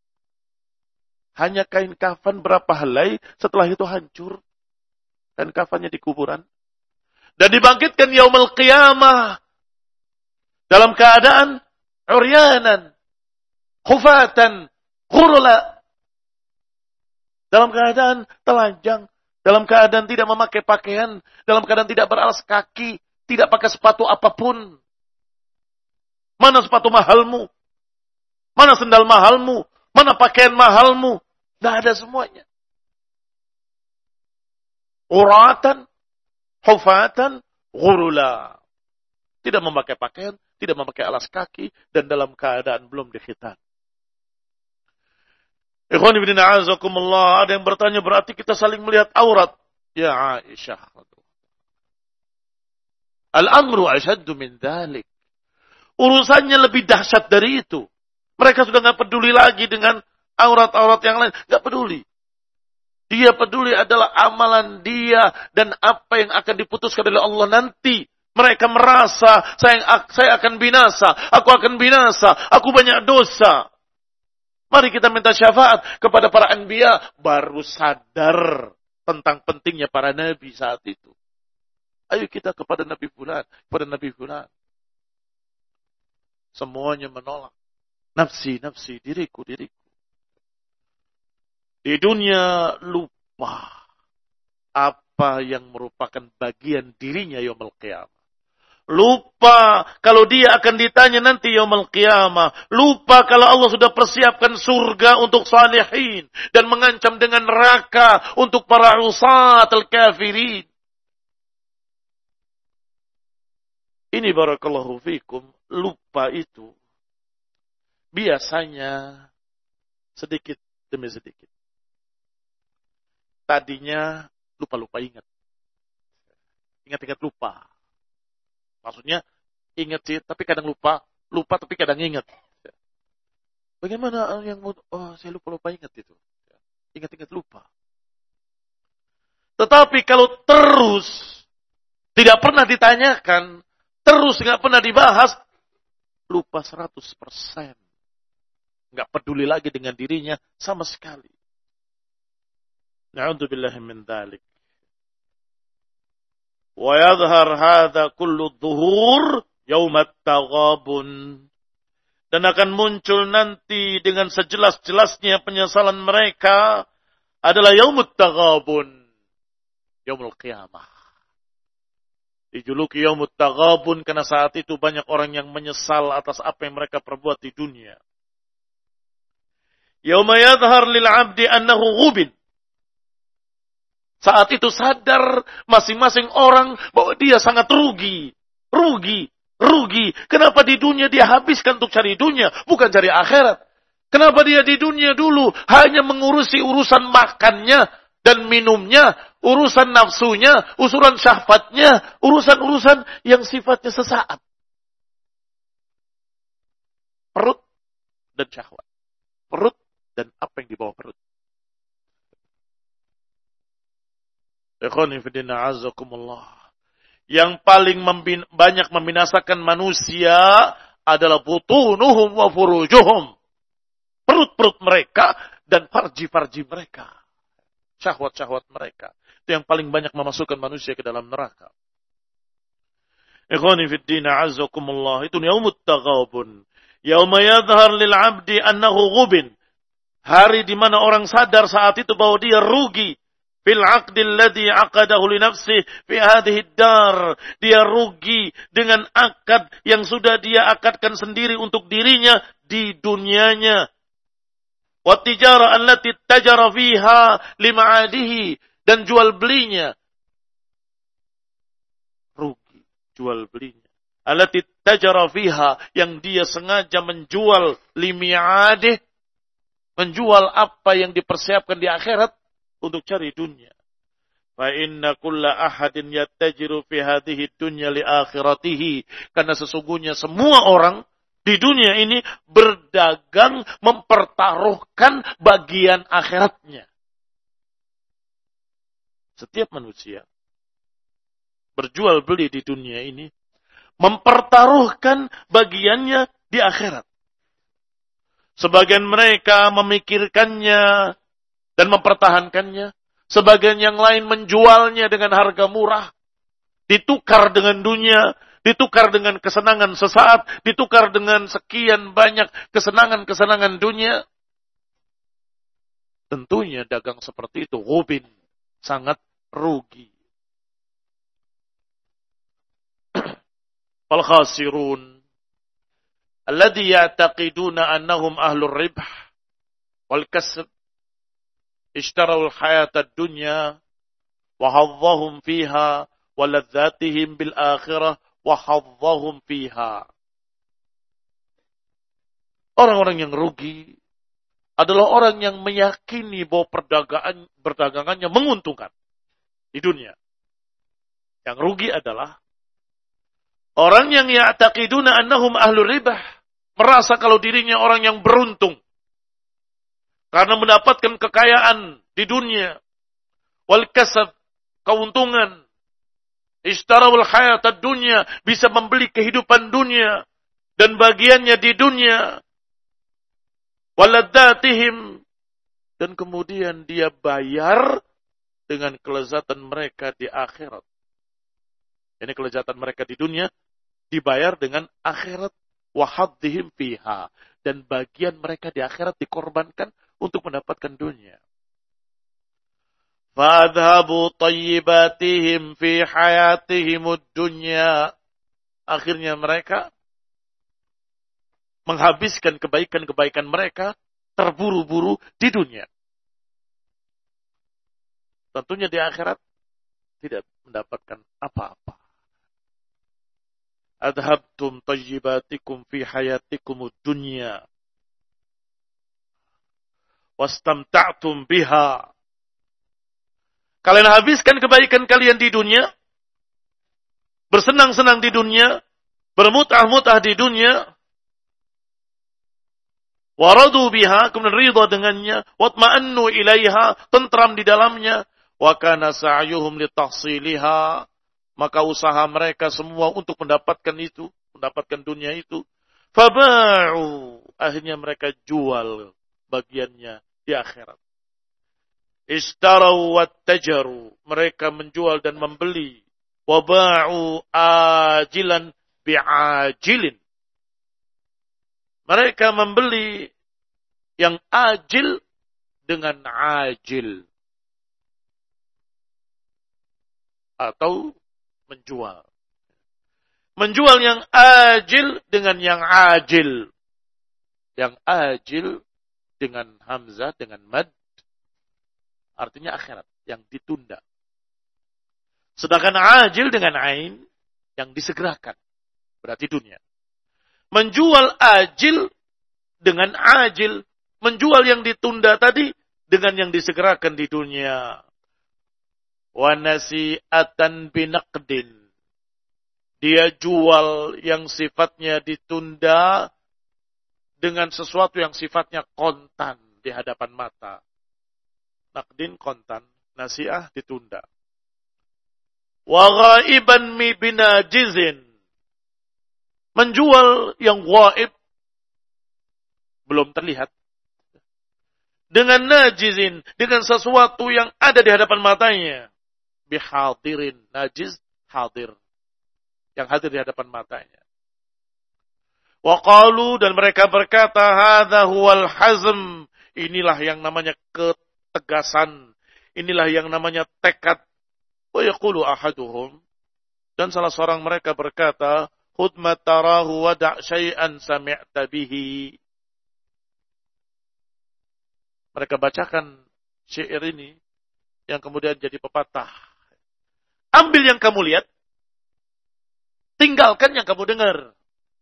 Hanya kain kafan berapa helai, setelah itu hancur. Kain kafannya di kuburan. Dan dibangkitkan yaumul qiyamah dalam keadaan uryanan, khufatan, ghurla. Dalam keadaan telanjang, dalam keadaan tidak memakai pakaian, dalam keadaan tidak beralas kaki, tidak pakai sepatu apapun. Mana sepatu mahalmu? Mana sendal mahalmu? Mana pakaian mahalmu? Tidak ada semuanya. Uratan, hufatan, ghurula. Tidak memakai pakaian, tidak memakai alas kaki, dan dalam keadaan belum dikhitan. Ikhwan ibn a'azakumullah, ada yang bertanya berarti kita saling melihat aurat. Ya Aisyah. Al-amru asyaddu min dhalik. Urusannya lebih dahsyat dari itu. Mereka sudah tidak peduli lagi dengan aurat-aurat yang lain. Tidak peduli. Dia peduli adalah amalan dia dan apa yang akan diputuskan oleh Allah nanti. Mereka merasa, saya akan binasa, aku akan binasa, aku banyak dosa. Mari kita minta syafaat kepada para anbiya, baru sadar tentang pentingnya para nabi saat itu. Ayo kita kepada Nabi Fulan, kepada Nabi Fulan. Semuanya menolak. Nafsi, nafsi, diriku, diriku. Di dunia lupa apa yang merupakan bagian dirinya yaumul qiyamah. Lupa kalau dia akan ditanya nanti yaumul qiyamah. Lupa kalau Allah sudah persiapkan surga untuk salihin dan mengancam dengan neraka untuk para usatul kafirin. Ini barakallahu fikum, lupa itu biasanya sedikit demi sedikit. Tadinya lupa-lupa ingat. Ingat-ingat lupa. Maksudnya ingat sih, tapi kadang lupa. Lupa tapi kadang ingat. Bagaimana yang saya lupa-lupa ingat itu. Ingat-ingat lupa. Tetapi kalau terus tidak pernah ditanyakan, terus nggak pernah dibahas, lupa 100%. Nggak peduli lagi dengan dirinya sama sekali. Na'udzubillahi min dzalik. Wa yadhhar hadza kullu dhuhur yaumat taghabun. Dan akan muncul nanti dengan sejelas-jelasnya penyesalan mereka adalah yaumut taghabun. Yaumul qiyamah. Dijuluki yaumut taghabun karena saat itu banyak orang yang menyesal atas apa yang mereka perbuat di dunia. Yauma yadhhar lil 'abdi annahu ghubin. Saat itu sadar masing-masing orang bahwa dia sangat rugi. Rugi. Kenapa di dunia dia habiskan untuk cari dunia, bukan cari akhirat? Kenapa dia di dunia dulu hanya mengurusi urusan makannya dan minumnya, urusan nafsunya, urusan syahwatnya, urusan-urusan yang sifatnya sesaat. Perut dan syahwat. Perut dan apa yang di bawah perut. Ikhwani fillah azakumullah. Yang paling banyak membinasakan manusia adalah butunuhum wa furujuhum. Perut-perut mereka dan farji-farji mereka. Syahwat-syahwat mereka. Itu yang paling banyak memasukkan manusia ke dalam neraka. Ikhwani fillah azakumullah. Itu yaumut taghabun. Yauma yadhhar lil 'abdi annahu ghubin. Hari di mana orang sadar saat itu bahwa dia rugi. Fil aqdil ladzi aqadahu li nafsihi fi hadhihi dar. Dia rugi dengan akad yang sudah dia akadkan sendiri untuk dirinya di dunianya. Wa tijara allati tajara fiha li ma'adihi, dan jual belinya. Rugi jual belinya. Allati tajara fiha, yang dia sengaja menjual li mi'adih, menjual apa yang dipersiapkan di akhirat untuk cari dunia. Fa inna kulla ahadin yattajiru fi hadhihi dunya li akhiratihi. Karena sesungguhnya semua orang di dunia ini berdagang mempertaruhkan bagian akhiratnya. Setiap manusia berjual beli di dunia ini mempertaruhkan bagiannya di akhirat. Sebagian mereka memikirkannya dan mempertahankannya. Sebagian yang lain menjualnya dengan harga murah. ditukar dengan dunia, ditukar dengan kesenangan sesaat, ditukar dengan sekian banyak kesenangan-kesenangan dunia. Tentunya dagang seperti itu, ghubin, sangat rugi. Fal khasirun alladhi ya'taqiduna annahum ahlur ribh wal kasb ishtarawul hayatad dunya wa haddhahum fiha wa ladzatihim bil akhirah wa haddhahum fiha. Orang-orang yang rugi adalah orang yang meyakini bahwa perdagangannya menguntungkan di dunia. Yang rugi adalah orang yang ya'taqiduna annahum ahlur ribah, merasa kalau dirinya orang yang beruntung karena mendapatkan kekayaan di dunia, wal kasab, keuntungan, ishtarawul hayatad dunya, bisa membeli kehidupan dunia dan bagiannya di dunia, waladdatihim, dan kemudian dia bayar dengan kelezatan mereka di akhirat. Ini kelezatan mereka di dunia dibayar dengan akhirat, wahaddihim fiha, dan bagian mereka di akhirat dikorbankan untuk mendapatkan dunia. Fadhabu tayyibatihim fi hayatihimud dunya. Akhirnya mereka menghabiskan kebaikan-kebaikan mereka terburu-buru di dunia. Tentunya di akhirat tidak mendapatkan apa-apa. Adhabtum tayyibatikum fi hayatikumud dunya wastamta'tum biha. Kalian habiskan kebaikan kalian di dunia, bersenang-senang di dunia, bermutah-mutah di dunia, waradu biha, kemudian ridha dengannya, watma'annu ilaiha, tentram di dalamnya, wa kana sa'yuhum litahsiliha, maka usaha mereka semua untuk mendapatkan itu, mendapatkan dunia itu. Faba'u, akhirnya mereka jual bagiannya di akhirat. Ishtarau wattajaru, mereka menjual dan membeli. Waba'u ajilan bi'ajilin. Mereka membeli yang ajil dengan ajil. Atau menjual. Menjual yang ajil dengan yang ajil. Yang ajil dengan hamzah, dengan mad. Artinya akhirat, yang ditunda. Sedangkan ajil dengan ain, yang disegerakan. Berarti dunia. Menjual ajil dengan ajil. Menjual yang ditunda tadi dengan yang disegerakan di dunia. Wa nasi'atan binaqdin. Dia jual yang sifatnya ditunda dengan sesuatu yang sifatnya kontan di hadapan mata. Naqdin kontan, nasi'ah ditunda. Wa ghaiban mi binajizin. Menjual yang ghaib, belum terlihat. Dengan najizin, dengan sesuatu yang ada di hadapan matanya. Bihadirin, najiz, hadir. Yang hadir di hadapan matanya. Wa qalu, dan mereka berkata, hadza huwal hazm. Inilah yang namanya ketegasan. Inilah yang namanya tekad. Wa yaqulu ahaduhum, dan salah seorang mereka berkata, khudh ma tarahu wa da' syai'an sami'ta bihi. Mereka bacakan syair ini yang kemudian jadi pepatah. Ambil yang kamu lihat, tinggalkan yang kamu dengar.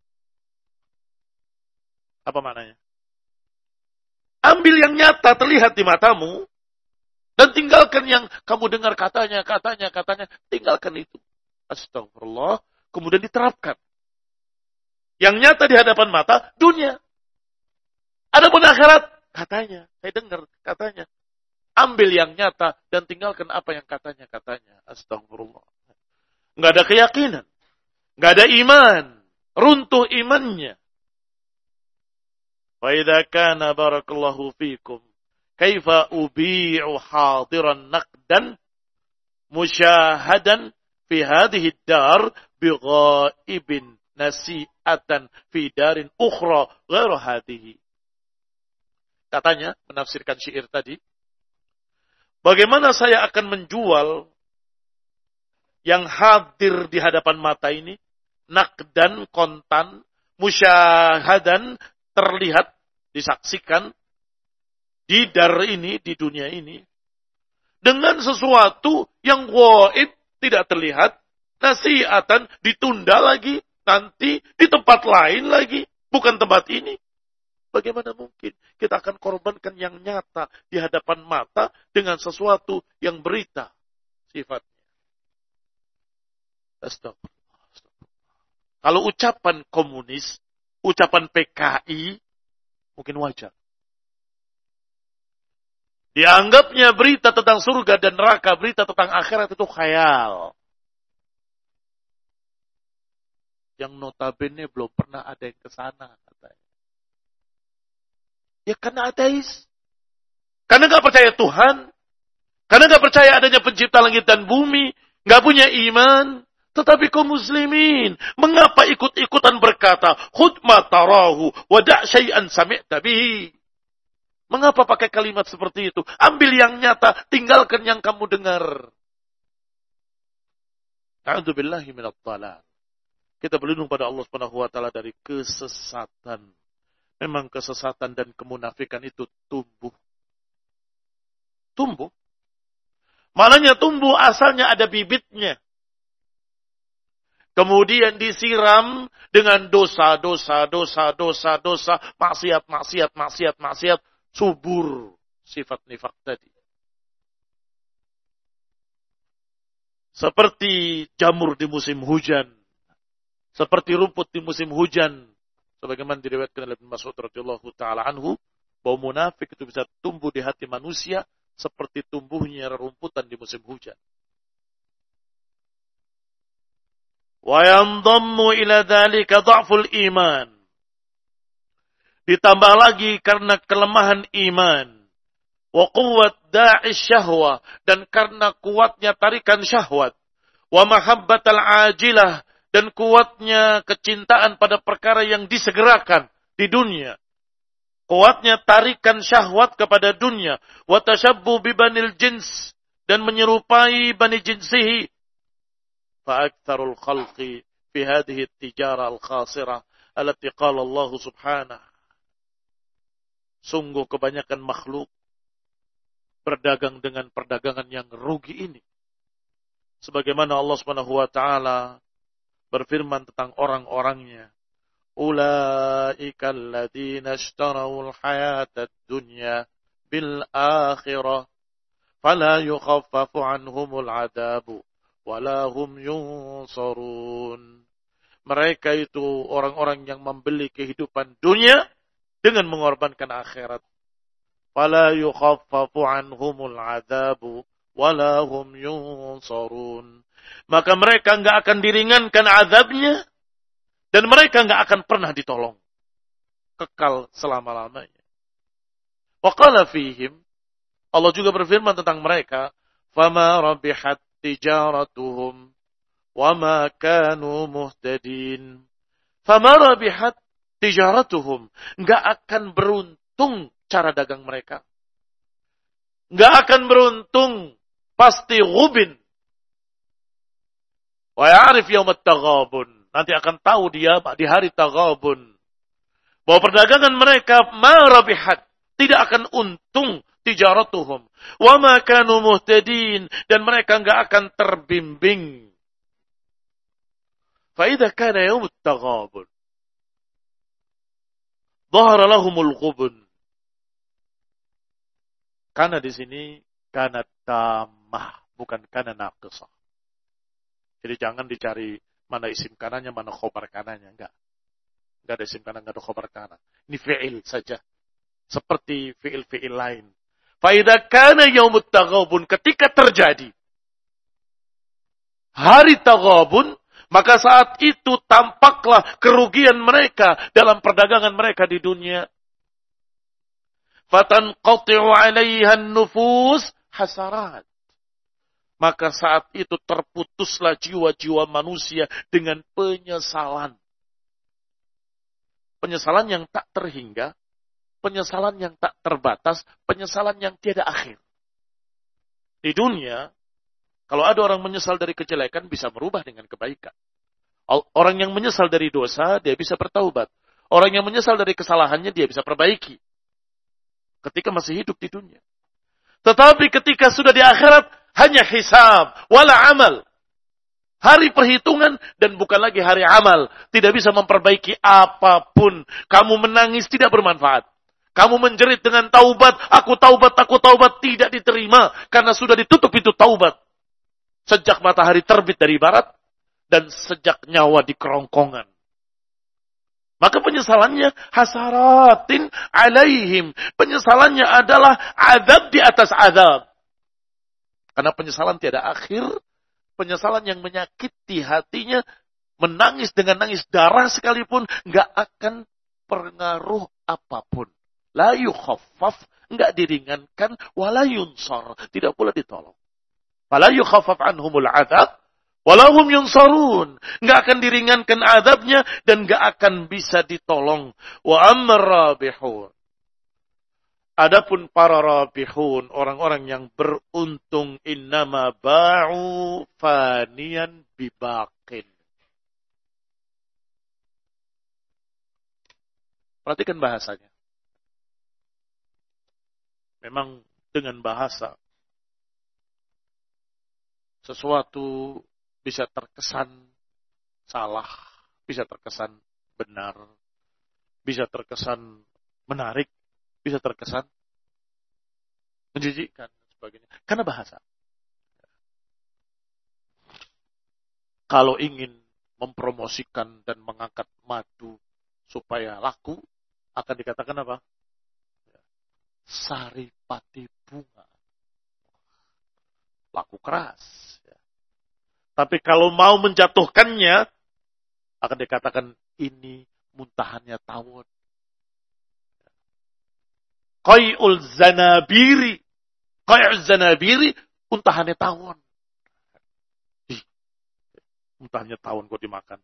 Apa maknanya? Ambil yang nyata terlihat di matamu, dan tinggalkan yang kamu dengar katanya. Tinggalkan itu. Astagfirullah. Kemudian diterapkan. Yang nyata di hadapan mata, dunia. Adapun akhirat, katanya. Saya dengar katanya. Ambil yang nyata dan tinggalkan apa yang katanya. Astagfirullah. Nggak ada keyakinan. Nggak ada iman. Runtuh imannya. Wa idza kana barakallahu fikum kaifa ubi'u hadiran naqdan musyahadan fi hadhihi dar bighaibin nasi'atan fi darin ukhra ghairu hadhihi. Katanya, menafsirkan syair tadi, bagaimana saya akan menjual yang hadir di hadapan mata ini, nakdan, kontan, musyahadan, terlihat, disaksikan, di dar ini, di dunia ini, dengan sesuatu yang ghaib, tidak terlihat, nasi'atan, ditunda lagi, nanti di tempat lain lagi, bukan tempat ini. Bagaimana mungkin kita akan korbankan yang nyata di hadapan mata dengan sesuatu yang berita sifatnya. Astagfirullah. Kalau ucapan komunis, ucapan PKI, mungkin wajar. Dianggapnya berita tentang surga dan neraka, berita tentang akhirat itu khayal. Yang notabene belum pernah ada yang ke sana, katanya. Ya karena ateis. Karena nggak percaya Tuhan. Karena nggak percaya adanya pencipta langit dan bumi. Nggak punya iman. Tetapi kaum muslimin, mengapa ikut-ikutan berkata, khudh ma tarahu wa da' syai'an sami'ta bihi. Mengapa pakai kalimat seperti itu? Ambil yang nyata, tinggalkan yang kamu dengar. A'udzubillahi minadh dhalal. Kita berlindung pada Allah Subhanahu wa taala dari kesesatan. Memang kesesatan dan kemunafikan itu tumbuh. Tumbuh. Malahnya tumbuh asalnya ada bibitnya. Kemudian disiram dengan dosa, maksiat, subur sifat nifak tadi. Seperti jamur di musim hujan. Seperti rumput di musim hujan. Sebagaimana diriwayatkan oleh Ibnu Mas'ud radhiyallahu taala anhu, bahwa munafik itu bisa tumbuh di hati manusia seperti tumbuhnya rerumputan di musim hujan. Wa yandammu ila dzalika dha'ful iman. Ditambah lagi karena kelemahan iman. Wa quwwat da'i syahwa, dan karena kuatnya tarikan syahwat. Wa mahabbatal ajilah, dan kuatnya kecintaan pada perkara yang disegerakan di dunia. Kuatnya tarikan syahwat kepada dunia. Wa tashabbu bi banil jins, dan menyerupai bani jinsihi. Fa aktsarul khalqi fi hadhihi at-tijara al-khasirah allati qala Allah subhanahu. Sungguh kebanyakan makhluk berdagang dengan perdagangan yang rugi ini. Sebagaimana Allah Subhanahu wa taala berfirman tentang orang-orangnya, ulaika alladziina ishtarawul hayatad dunya bil akhirah fala yukhaffafu anhumul adabu wala hum yunsarun. Mereka itu orang-orang yang membeli kehidupan dunia dengan mengorbankan akhirat. Fala yukhaffafu anhumul adabu wala hum yunsarun. Maka mereka enggak akan diringankan azabnya dan mereka enggak akan pernah ditolong. Kekal selama-lamanya. Wa qala fihim, Allah juga berfirman tentang mereka, fama rabihat tijaratuhum wa ma kanu muhtadin. Fama rabihat tijaratuhum, enggak akan beruntung cara dagang mereka. Enggak akan beruntung, pasti ghubin. Wa ya'rif yaumat taghabun, nanti akan tahu dia di hari taghabun bahwa perdagangan mereka ma rabihat, tidak akan untung tijaratuhum wa ma kanu muhtadin, dan mereka enggak akan terbimbing. Fa idza kana yaumut taghabun dhahara lahumul ghubun. Karena di sini kana tamah, bukan kana naqisah. Jadi jangan dicari mana isim kanannya, mana khobar kanannya. Enggak ada isim kanan, enggak ada khobar kanan. Ini fi'il saja. Seperti fi'il-fi'il lain. Fa idza kana yaumut taghabun, ketika terjadi hari taghabun, maka saat itu tampaklah kerugian mereka dalam perdagangan mereka di dunia. Fatanqati'u 'alaiha an-nufus hasarat. Maka saat itu terputuslah jiwa-jiwa manusia dengan penyesalan. Penyesalan yang tak terhingga, penyesalan yang tak terbatas, penyesalan yang tiada akhir. Di dunia, kalau ada orang menyesal dari kejelekan, bisa berubah dengan kebaikan. Orang yang menyesal dari dosa, dia bisa bertaubat. Orang yang menyesal dari kesalahannya, dia bisa perbaiki. Ketika masih hidup di dunia. Tetapi ketika sudah di akhirat, hanya hisab, wala amal. Hari perhitungan dan bukan lagi hari amal. Tidak bisa memperbaiki apapun. Kamu menangis tidak bermanfaat. Kamu menjerit dengan taubat, aku taubat, tidak diterima. Karena sudah ditutup itu taubat. Sejak matahari terbit dari barat, dan sejak nyawa di kerongkongan. Maka penyesalannya hasaratin alaihim. Penyesalannya adalah azab di atas azab. Karena penyesalan tiada akhir, penyesalan yang menyakiti hatinya, menangis dengan nangis darah sekalipun, nggak akan pengaruh apapun. La yukhaffaf, nggak diringankan, wala yunsar, tidak pula ditolong. Fala yukhaffaf anhumul azab, walahum yunsarun, nggak akan diringankan azabnya dan nggak akan bisa ditolong. Wa ammar rabihun. Adapun para rabihun, orang-orang yang beruntung, innama ba'u faniyan bibaqin. Perhatikan bahasanya. Memang dengan bahasa, sesuatu bisa terkesan salah, bisa terkesan benar, bisa terkesan menarik, bisa terkesan menjijikkan sebagainya. Karena bahasa. Kalau ingin mempromosikan dan mengangkat madu supaya laku, akan dikatakan apa? Saripati bunga. Laku keras. Tapi kalau mau menjatuhkannya, akan dikatakan ini muntahannya tawon. Qai'ul zanabiri. Qai'ul zanabiri, muntahannya tawon. Muntahannya tawon kok dimakan.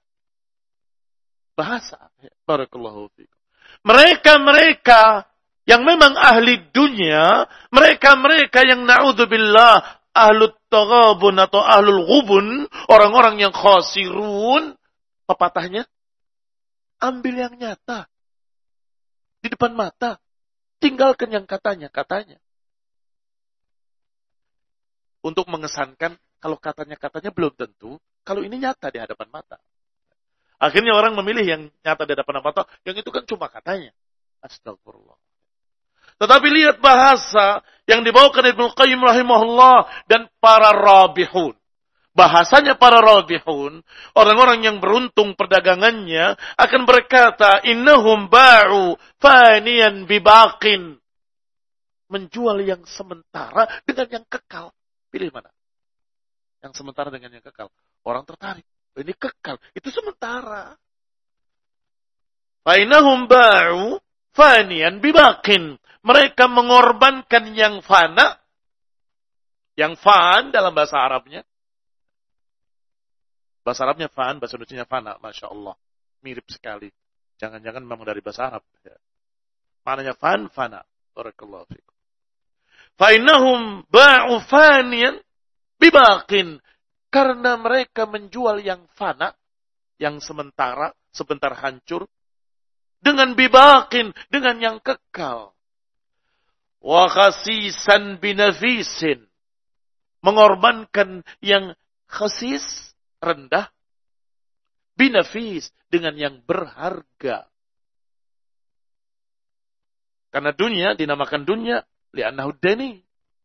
Bahasa. Barakallahu fiikum. Mereka-mereka yang memang ahli dunia, mereka-mereka yang na'udzubillah, ahlut taghabun atau ahlul ghubun, orang-orang yang khasirun, pepatahnya, ambil yang nyata. Di depan mata. Tinggalkan yang katanya. Untuk mengesankan, kalau katanya belum tentu, kalau ini nyata di hadapan mata. Akhirnya orang memilih yang nyata di hadapan mata, yang itu kan cuma katanya. Astagfirullah. Tetapi lihat bahasa yang dibawakan Ibnu Qayyim rahimahullah dan para rabihun. Bahasanya para rabihun, orang-orang yang beruntung perdagangannya, akan berkata, innahum ba'u faniyan bibaqin. Menjual yang sementara dengan yang kekal. Pilih mana? Yang sementara dengan yang kekal. Orang tertarik. Ini kekal. Itu sementara. Fainahum ba'u faniyan bibaqin. Mereka mengorbankan yang fana. Yang fan dalam bahasa Arabnya. Bahasa Arabnya fan, bahasa Indonesianya fana. Masya Allah. Mirip sekali. Jangan-jangan memang dari bahasa Arab. Maknanya fan, fana. Barakallahu fikum. Fainahum ba'u faniyan bibaqin. Karena mereka menjual yang fana. Yang sementara, sebentar hancur. Dengan bibaqin. Dengan yang kekal. Wa khasisan binafisin. Mengorbankan yang khasis, rendah, binafis, dengan yang berharga. Karena dunia dinamakan dunia li'annahu dani.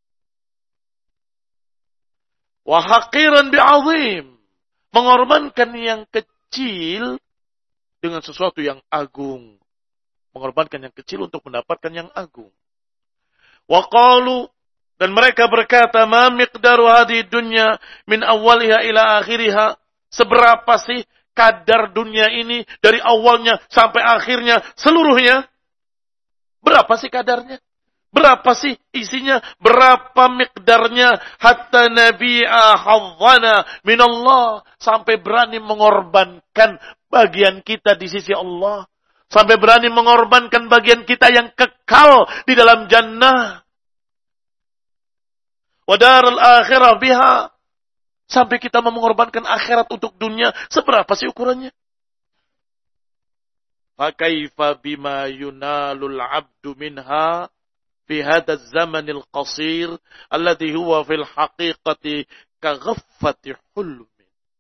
Wa haqiran bi'azim. Mengorbankan yang kecil dengan sesuatu yang agung. Mengorbankan yang kecil untuk mendapatkan yang agung. Wa qalu, dan mereka berkata, ma miqdaru hadhihi dunya min awwaliha ila akhiriha. Seberapa sih kadar dunia ini dari awalnya sampai akhirnya seluruhnya? Berapa sih kadarnya? Berapa sih isinya? Berapa mikdarnya? Hatta nabi'a hadzana minallah. Sampai berani mengorbankan bagian kita di sisi Allah. Sampai berani mengorbankan bagian kita yang kekal di dalam jannah. Wa darul akhirah biha. Sampai kita mau mengorbankan akhirat untuk dunia. Seberapa sih ukurannya? Fakaifa bima yunalul abdu minha fi hadzal zamanil qasir alladhi huwa fil haqiqati kaghaffati hulm.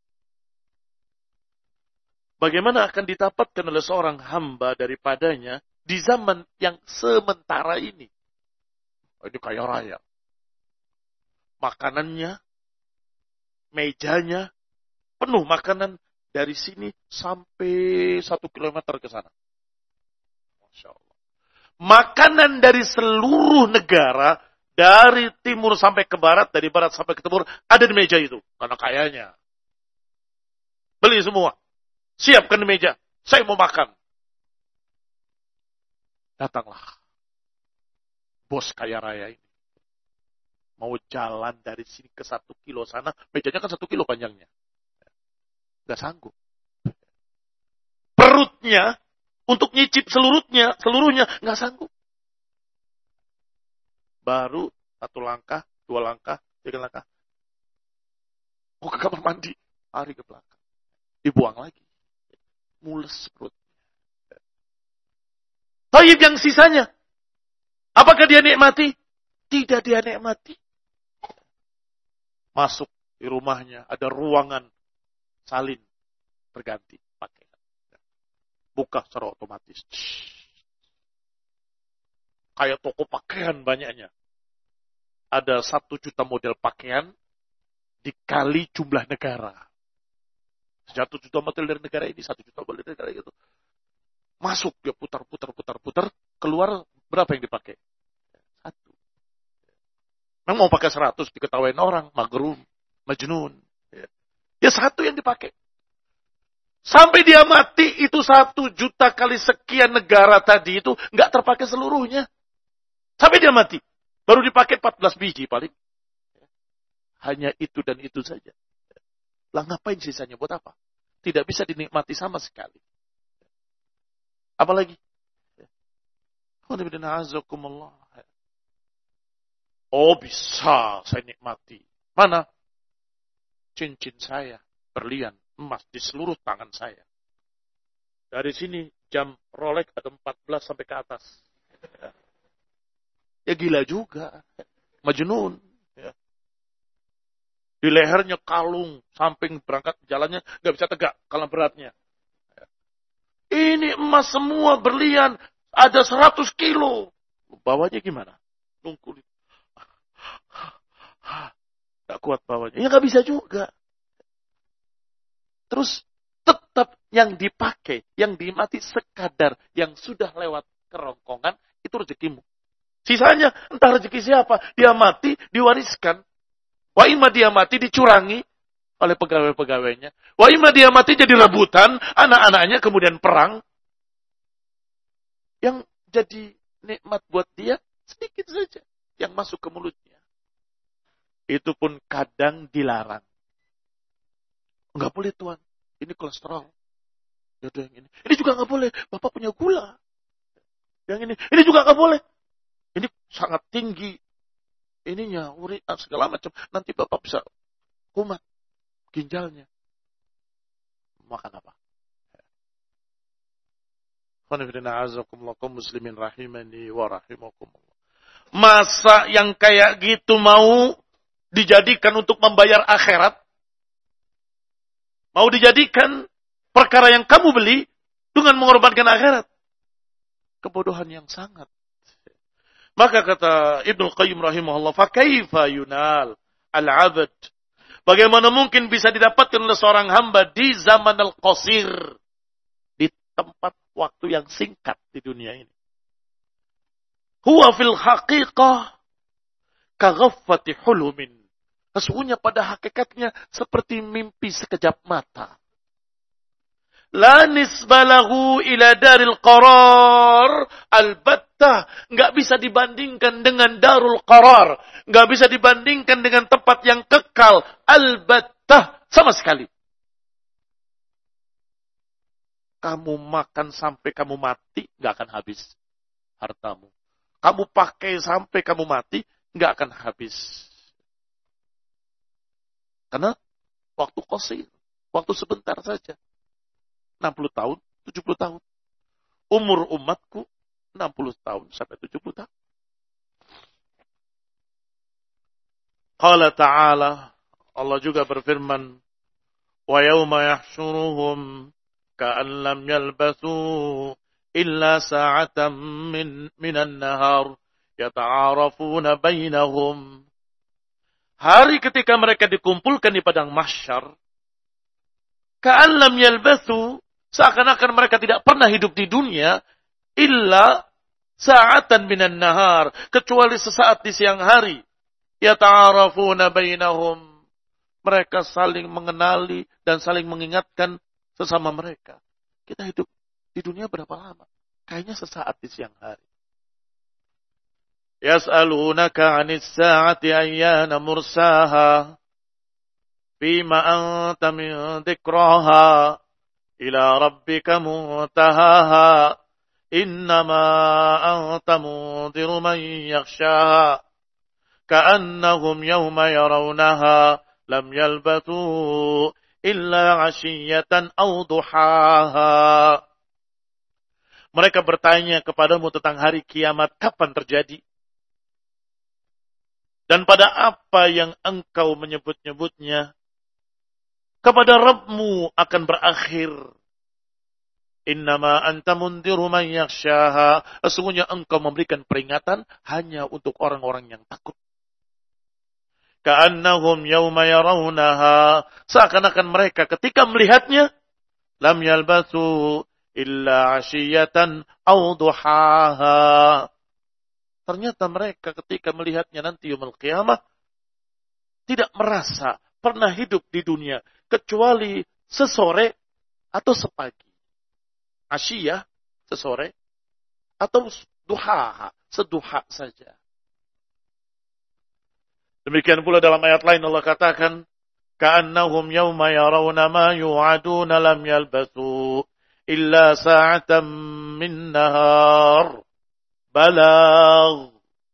Bagaimana akan didapatkan oleh seorang hamba daripadanya di zaman yang sementara ini? Ini kaya raya. Makanannya, mejanya, penuh makanan dari sini sampai 1 kilometer ke sana. Masya Allah. Makanan dari seluruh negara, dari timur sampai ke barat, dari barat sampai ke timur, ada di meja itu. Karena kayanya. Beli semua. Siapkan di meja. Saya mau makan. Datanglah. Bos kaya raya ini. Mau jalan dari sini ke 1 kilo sana. Mejanya kan 1 kilo panjangnya. Gak sanggup. Perutnya, untuk nyicip seluruhnya gak sanggup. Baru 1 langkah, 2 langkah, 3 langkah. Mau ke kamar mandi. Lari ke belakang. Dibuang lagi. Mules perut. Taib yang sisanya. Apakah dia nikmati? Tidak dia nikmati. Masuk di rumahnya. Ada ruangan salin. Terganti pakaian. Buka secara otomatis. Kayak toko pakaian banyaknya. Ada 1 juta model pakaian. Dikali jumlah negara. 1 juta model dari negara ini, 1 juta model dari negara itu. Masuk, dia putar. Keluar, berapa yang dipakai? 1. Memang mau pakai 100, diketawain orang. Magrum, majnun. Ya 1 yang dipakai. Sampai dia mati, itu 1 juta kali sekian negara tadi itu, nggak terpakai seluruhnya. Sampai dia mati. Baru dipakai 14 biji paling. Hanya itu dan itu saja. Lah ngapain sisanya? Buat apa? Tidak bisa dinikmati sama sekali. Apalagi? Oh bisa saya nikmati. Mana? Cincin saya, berlian, emas di seluruh tangan saya. Dari sini jam Rolex ada 14 sampai ke atas. Ya gila juga. Majnun. Di lehernya kalung, samping berangkat jalannya nggak bisa tegak karena beratnya. Ini emas semua berlian, ada 100 kilo. Bawanya gimana? Nungkul. Nggak kuat bawanya. Ya nggak bisa juga. Terus tetap yang dipakai, yang dimati sekadar, yang sudah lewat kerongkongan, itu rezekimu. Sisanya entah rezeki siapa, dia mati, diwariskan. Wa imma dia mati dicurangi oleh pegawai-pegawainya. Wa imma dia mati jadi rebutan, anak-anaknya kemudian perang. Yang jadi nikmat buat dia sedikit saja yang masuk ke mulutnya. Itu pun kadang dilarang. Enggak boleh Tuan, ini kolesterol. Yaudah yang ini. Ini juga enggak boleh, Bapak punya gula. Yang ini juga enggak boleh. Ini sangat tinggi. Ininya, urian, segala macam. Nanti Bapak bisa kumat ginjalnya. Makan apa? Muslimin rahimani wa rahimakumullah. Masa yang kayak gitu mau dijadikan untuk membayar akhirat? Mau dijadikan perkara yang kamu beli dengan mengorbankan akhirat? Kebodohan yang sangat. Maka kata Ibnu Qayyim rahimahullah, fakaifa yunal al-'abd? Bagaimana mungkin bisa didapatkan oleh seorang hamba di zaman al-qasir, di tempat waktu yang singkat di dunia ini? Huwa fil haqiqah kaghaffati hulumin. Sesungguhnya pada hakikatnya seperti mimpi sekejap mata. La nisbalahu ila daril qarar. Albattah. Nggak bisa dibandingkan dengan darul qarar. Nggak bisa dibandingkan dengan tempat yang kekal. Albattah. Sama sekali. Kamu makan sampai kamu mati, nggak akan habis hartamu. Kamu pakai sampai kamu mati, nggak akan habis. Karena waktu qasir, waktu sebentar saja. 60 tahun, 70 tahun. Umur umatku 60 tahun sampai 70 tahun. Qala ta'ala, Allah juga berfirman, wa yawma yahsyuruhum ka'an lam yalbathu illa sa'atan minan nahar yata'arafuna bainahum. Hari ketika mereka dikumpulkan di padang mahsyar, ka'an lam yalbathu, seakan-akan mereka tidak pernah hidup di dunia, illa sa'atan minan nahar, kecuali sesaat di siang hari. Yata'arafuna bainahum, mereka saling mengenali dan saling mengingatkan sesama mereka. Kita hidup di dunia berapa lama? Kayaknya sesaat di siang hari. Yas'alunaka 'anis sa'ati ayyana mursaha fima anta min dzikraha ila rabbika muntahaha innama anta mundhiru man yakhshaha ka'annahum yawma yarawnaha lam yalbathu illa 'ashiyatan aw duhaha. Mereka bertanya kepadamu tentang hari kiamat kapan terjadi? Dan pada apa yang engkau menyebut-nyebutnya? Kepada Rabbmu akan berakhir. Innama anta mundhiru man yakhshaha. Sesungguhnya engkau memberikan peringatan hanya untuk orang-orang yang takut. Ka'annahum yawma yarawnaha. Seakan-akan mereka ketika melihatnya, lam yalbathu illa 'ashiyatan aw duhaha. Ternyata mereka ketika melihatnya nanti yaumul qiyamah tidak merasa pernah hidup di dunia kecuali sesore atau sepagi. Asyiyah, sesore, atau duhaha, seduha saja. Demikian pula dalam ayat lain Allah katakan, ka'annahum yawma yarawna ma yu'aduna lam yalbathu illa sa'atan min nahar balagh.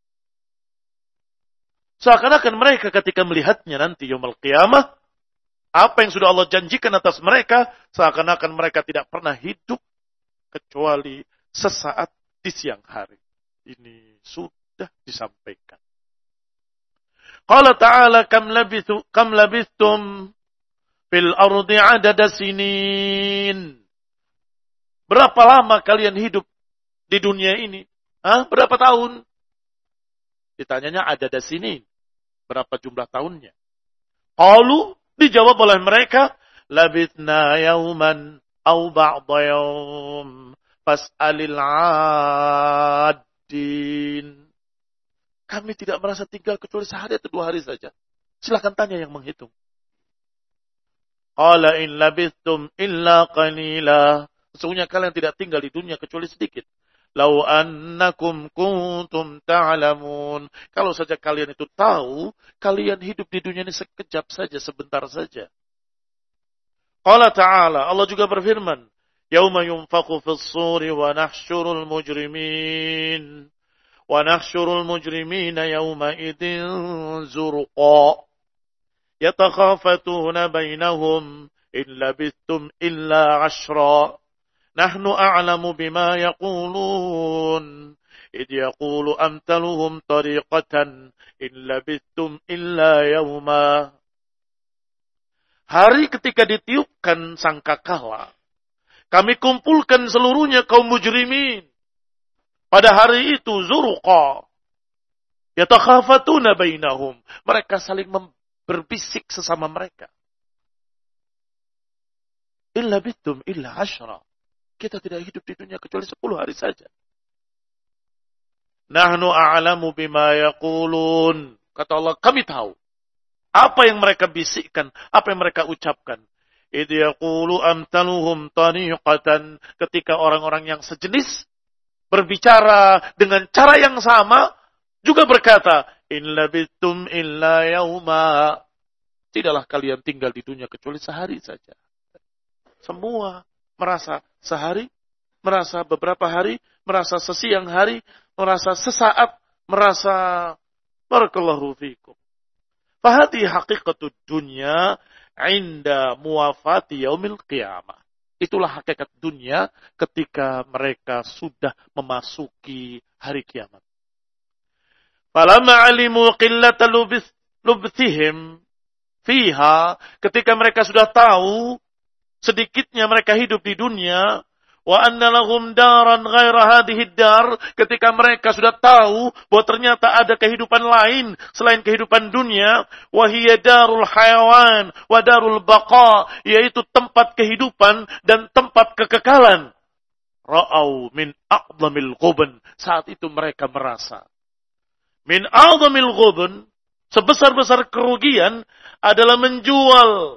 Seakan-akan mereka ketika melihatnya nanti yaumul qiyamah, apa yang sudah Allah janjikan atas mereka, seakan-akan mereka tidak pernah hidup kecuali sesaat di siang hari. Ini sudah disampaikan. Qala ta'ala kam labithtum fil ardi 'adada sinin. Berapa lama kalian hidup di dunia ini? Berapa tahun? Ditanyanya adada sinin. Berapa jumlah tahunnya? Qalu, dijawab oleh mereka, labithna yauman aw ba'da yaum fas'alil 'addin. Kami tidak merasa tinggal kecuali sehari atau 2 hari saja. Silakan tanya yang menghitung. Qala in labithtum illa qalila. Sesungguhnya kalian tidak tinggal di dunia kecuali sedikit. Lau annakum kuntum ta'lamun. Kalau saja kalian itu tahu, kalian hidup di dunia ini sekejap saja, sebentar saja. Qala ta'ala, Allah juga berfirman, yauma yunfakhu fis-suri wa nahsyurul mujrimin. ونحشر المجرمين يومئذ زرقا يتخافتون بينهم إن لبثتم إلا 10 نحن أعلم بما يقولون إذ يقول أمثلهم طريقة إن لبثتم إلا يوما. Hari ketika ditiupkan sangkakala, kami kumpulkan seluruhnya kaum mujrimin. Pada hari itu zurqa yatakhafatuna bainahum, mereka saling berbisik sesama mereka. Illa bitum illa 10. Kita tidak hidup di dunia kecuali 10 hari saja. Nahnu a'lamu bima yaqulun. Kata Allah, kami tahu apa yang mereka bisikkan, apa yang mereka ucapkan. idh yaqulu amtaluhum tariqatan, ketika orang-orang yang sejenis berbicara dengan cara yang sama juga berkata, in labithum illa yauma, tidaklah kalian tinggal di dunia kecuali sehari saja. Semua merasa sehari, merasa beberapa hari, merasa sesiang hari, merasa sesaat, merasa barakallahu fikum. Fahadi haqiqatud dunya inda muwafati yaumil qiyamah. Itulah hakikat dunia ketika mereka sudah memasuki hari kiamat. Falamma alimu qillata lubthihim fiha, ketika mereka sudah tahu sedikitnya mereka hidup di dunia, wa anna lahum daran ghaira hadhihi dar, ketika mereka sudah tahu bahwa ternyata ada kehidupan lain selain kehidupan dunia, wa hiya darul hayawan wa darul baqa, yaitu tempat kehidupan dan tempat kekekalan. Ra'au min a'zamil ghubn, saat itu mereka merasa min a'zamil ghubn, sebesar-besar kerugian adalah menjual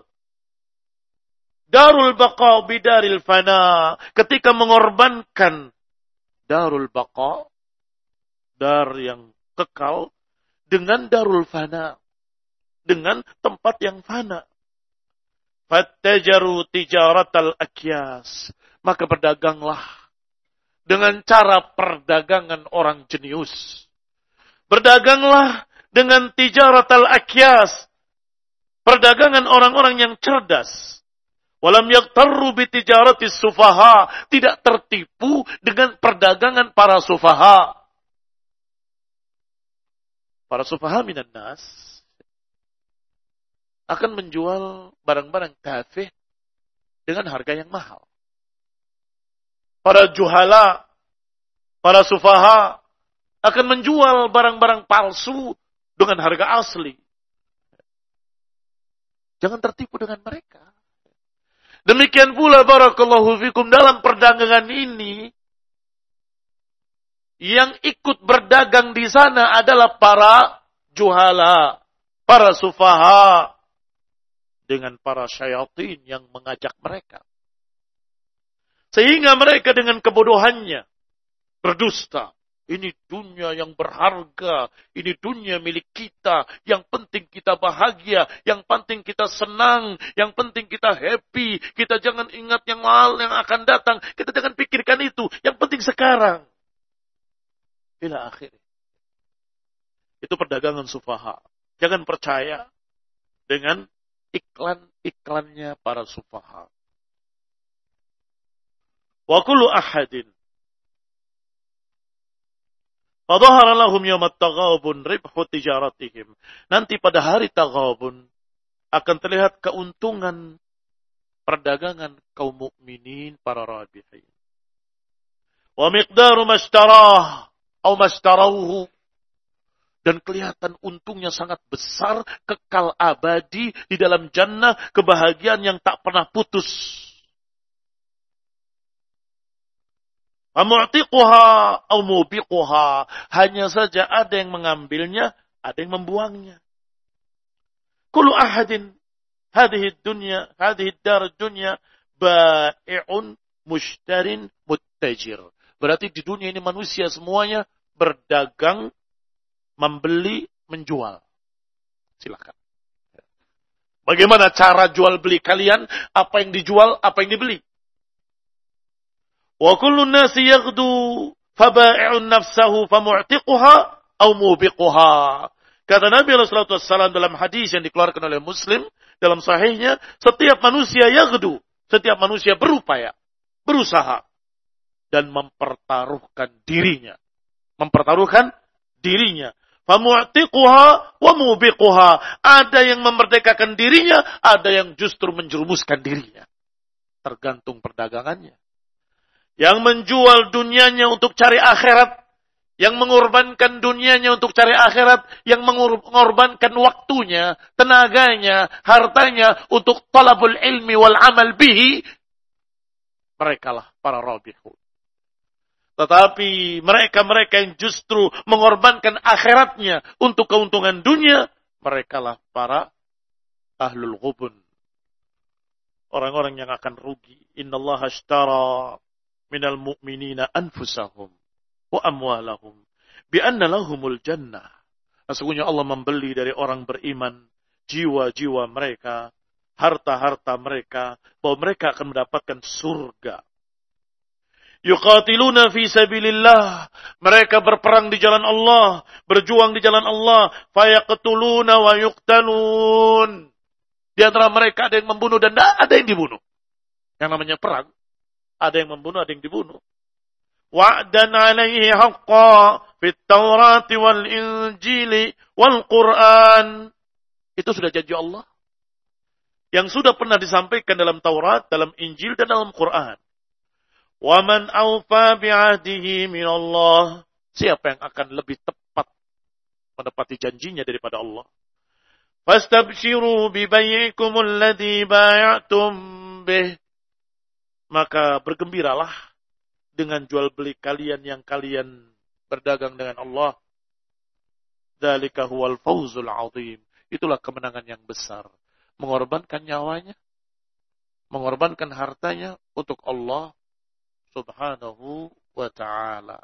darul baqa bidaril fana, ketika mengorbankan darul baqa, dar yang kekal, dengan darul fana, dengan tempat yang fana. Fattajaru tijaratal akyas, maka berdaganglah dengan cara perdagangan orang jenius. Berdaganglah dengan tijaratal akyas, perdagangan orang-orang yang cerdas. Walam yaghtarru bi tijaratis sufaha, tidak tertipu dengan perdagangan para sufaha. Para sufaha minan nas akan menjual barang-barang tafih dengan harga yang mahal. Para juhala, para sufaha akan menjual barang-barang palsu dengan harga asli. Jangan tertipu dengan mereka. Demikian pula barakallahu fikum dalam perdagangan ini, yang ikut berdagang di sana adalah para juhala, para sufaha, dengan para syayatin yang mengajak mereka. Sehingga mereka dengan kebodohannya berdusta. Ini dunia yang berharga, ini dunia milik kita, yang penting kita bahagia, yang penting kita senang, yang penting kita happy, kita jangan ingat yang hal yang akan datang, kita jangan pikirkan itu, yang penting sekarang. Ila akhir. Itu perdagangan sufaha. Jangan percaya dengan iklan-iklannya para sufaha. Wa kullu ahadin fadhahara lahum yawmat taghabun ribhu tijaratihim. Nanti pada hari taghabun akan terlihat keuntungan perdagangan kaum mukminin para rabihin. Wa miqdaru mashtarah atau mashtarawhu, dan kelihatan untungnya sangat besar, kekal abadi di dalam jannah, kebahagiaan yang tak pernah putus. Amu'tiquha au mubiquha, hanya saja ada yang mengambilnya, ada yang membuangnya. Kullu ahadin hadhihi dunya, hadhihi dar dunya bai'un mushtarin muttajir. Berarti di dunia ini manusia semuanya berdagang, membeli, menjual. Silakan. Bagaimana cara jual beli kalian? Apa yang dijual, apa yang dibeli? Wa kullu nasi yaghdu faba'i'un nafsahu famu'tiquha aw mubiquha. Kata Nabi sallallahu alaihi wasallam dalam hadis yang dikeluarkan oleh Muslim dalam sahihnya, setiap manusia yaghdu, setiap manusia berupaya, berusaha dan mempertaruhkan dirinya. Mempertaruhkan dirinya. Famu'tiquha wa mubiquha. Ada yang memerdekakan dirinya, ada yang justru menjerumuskan dirinya. Tergantung perdagangannya. Yang menjual dunianya untuk cari akhirat, yang mengorbankan dunianya untuk cari akhirat, yang mengorbankan waktunya, tenaganya, hartanya untuk talabul ilmi wal amal bihi, merekalah para rabihun. Tetapi mereka-mereka yang justru mengorbankan akhiratnya untuk keuntungan dunia, merekalah para ahlul ghubun. Orang-orang yang akan rugi. Innallaha ashtara minal mu'minina anfusahum wa amwalahum bi'anna lahumul jannah. Sesungguhnya Allah membeli dari orang beriman jiwa-jiwa mereka, harta-harta mereka, bahwa mereka akan mendapatkan surga. Yuqatiluna fi sabilillah. Mereka berperang di jalan Allah, berjuang di jalan Allah, fayaqtuluna wa yuqtalun. Di antara mereka ada yang membunuh dan ada yang dibunuh. Yang namanya perang, ada yang membunuh, ada yang dibunuh. Wa'dan 'alaihi haqqan fit Taurat wal Injil wal Quran. Itu sudah janji Allah yang sudah pernah disampaikan dalam Taurat, dalam Injil dan dalam Quran. Wa man awfa bi'ahdihi min Allah. Siapa yang akan lebih tepat menepati janjinya daripada Allah? Fastabshiru bi bai'ikumul ladzi bay'atum bih. Maka bergembiralah dengan jual beli kalian yang kalian berdagang dengan Allah. Dzalika huwal fawzul 'adzim. Itulah kemenangan yang besar. Mengorbankan nyawanya, mengorbankan hartanya untuk Allah subhanahu wa ta'ala.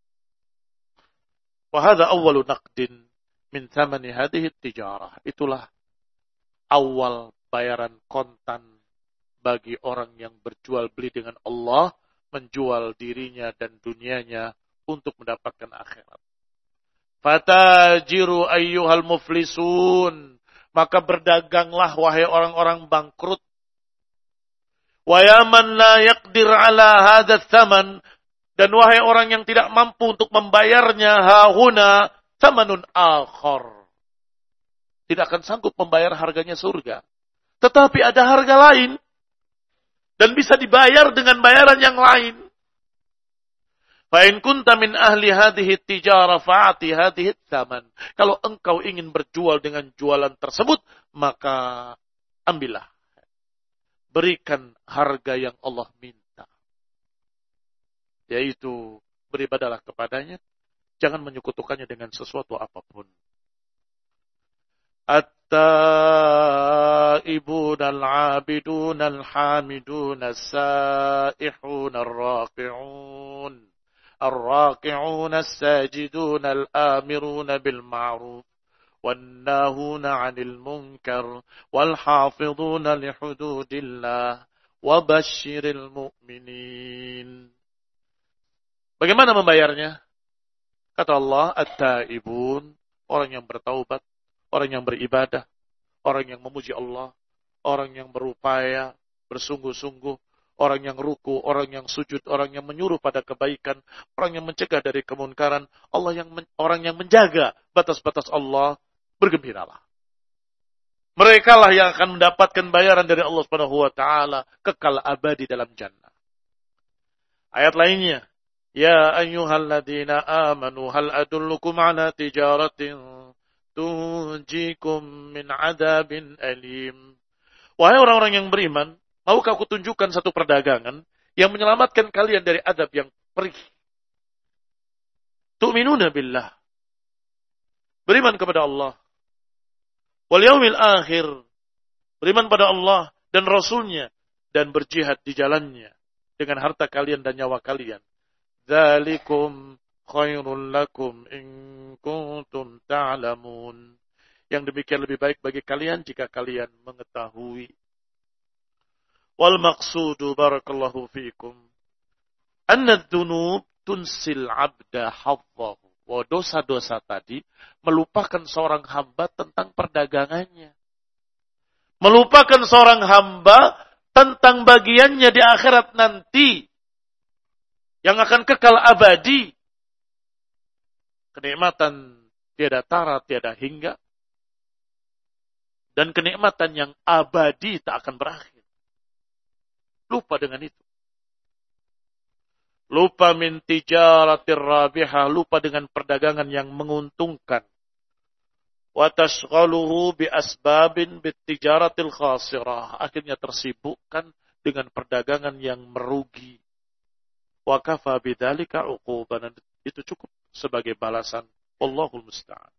Wa hadha awwalu naqdin min thamani hadhihi tijarah. Itulah awal bayaran kontan bagi orang yang berjual beli dengan Allah, menjual dirinya dan dunianya untuk mendapatkan akhirat. Fatajiru ayyuhal muflisun. Maka berdaganglah wahai orang-orang bangkrut. Wa ya man la yaqdir ala hadha thaman. Dan wahai orang yang tidak mampu untuk membayarnya, hahuna thamanun akhar. Tidak akan sanggup membayar harganya surga. Tetapi ada harga lain. Dan bisa dibayar dengan bayaran yang lain. Fa in kunta min ahli hadhihi tijara fa'ati hadhihi tsaman. Kalau engkau ingin berjual dengan jualan tersebut, maka ambillah. Berikan harga yang Allah minta. Yaitu beribadalah kepadanya, jangan menyekutukannya dengan sesuatu apapun. At-taibun al-abidun al-hamidun as-saihun ar-raqi'un. الراكعون الساجدون الآمرون بالمعروف والناهون عن المنكر والحافظون لحدود الله وبشر المؤمنين. Bagaimana membayarnya? Kata Allah, at-taibun, orang yang bertaubat, orang yang beribadah, orang yang memuji Allah, orang yang berupaya, bersungguh-sungguh, orang yang ruku, orang yang sujud, orang yang menyuruh pada kebaikan, orang yang mencegah dari kemunkaran, orang yang menjaga batas-batas Allah, bergembiralah. Mereka lah yang akan mendapatkan bayaran dari Allah Subhanahu wa taala, kekal abadi dalam jannah. Ayat lainnya, ya ayyuhalladzina amanu hal adullukum ala tijaratin tunjikum min adzabin alim. Wahai orang-orang yang beriman, maukah aku tunjukkan satu perdagangan yang menyelamatkan kalian dari azab yang perih? Tu'minuna billah. Beriman kepada Allah. Wal yaumil akhir. Beriman pada Allah dan Rasulnya. Dan berjihad di jalannya. Dengan harta kalian dan nyawa kalian. Dzalikum khairul lakum in kuntum ta'lamun. Yang demikian lebih baik bagi kalian jika kalian mengetahui. Wal maqsudu barakallahu fiikum anna dzunub tunsil 'abda haddahu. Bahwa dosa-dosa tadi melupakan seorang hamba tentang perdagangannya. Melupakan seorang hamba tentang bagiannya di akhirat nanti yang akan kekal abadi. Kenikmatan tiada tara, tiada hingga. Dan kenikmatan yang abadi tak akan berakhir. Lupa dengan itu. Lupa min tijaratir rabihah. Lupa dengan perdagangan yang menguntungkan. Wa tashghaluhu bi asbabin bitijaratil khasirah. Akhirnya tersibukkan dengan perdagangan yang merugi. Wa kafa bidzalika uquban. Itu cukup sebagai balasan. Wallahul musta'an.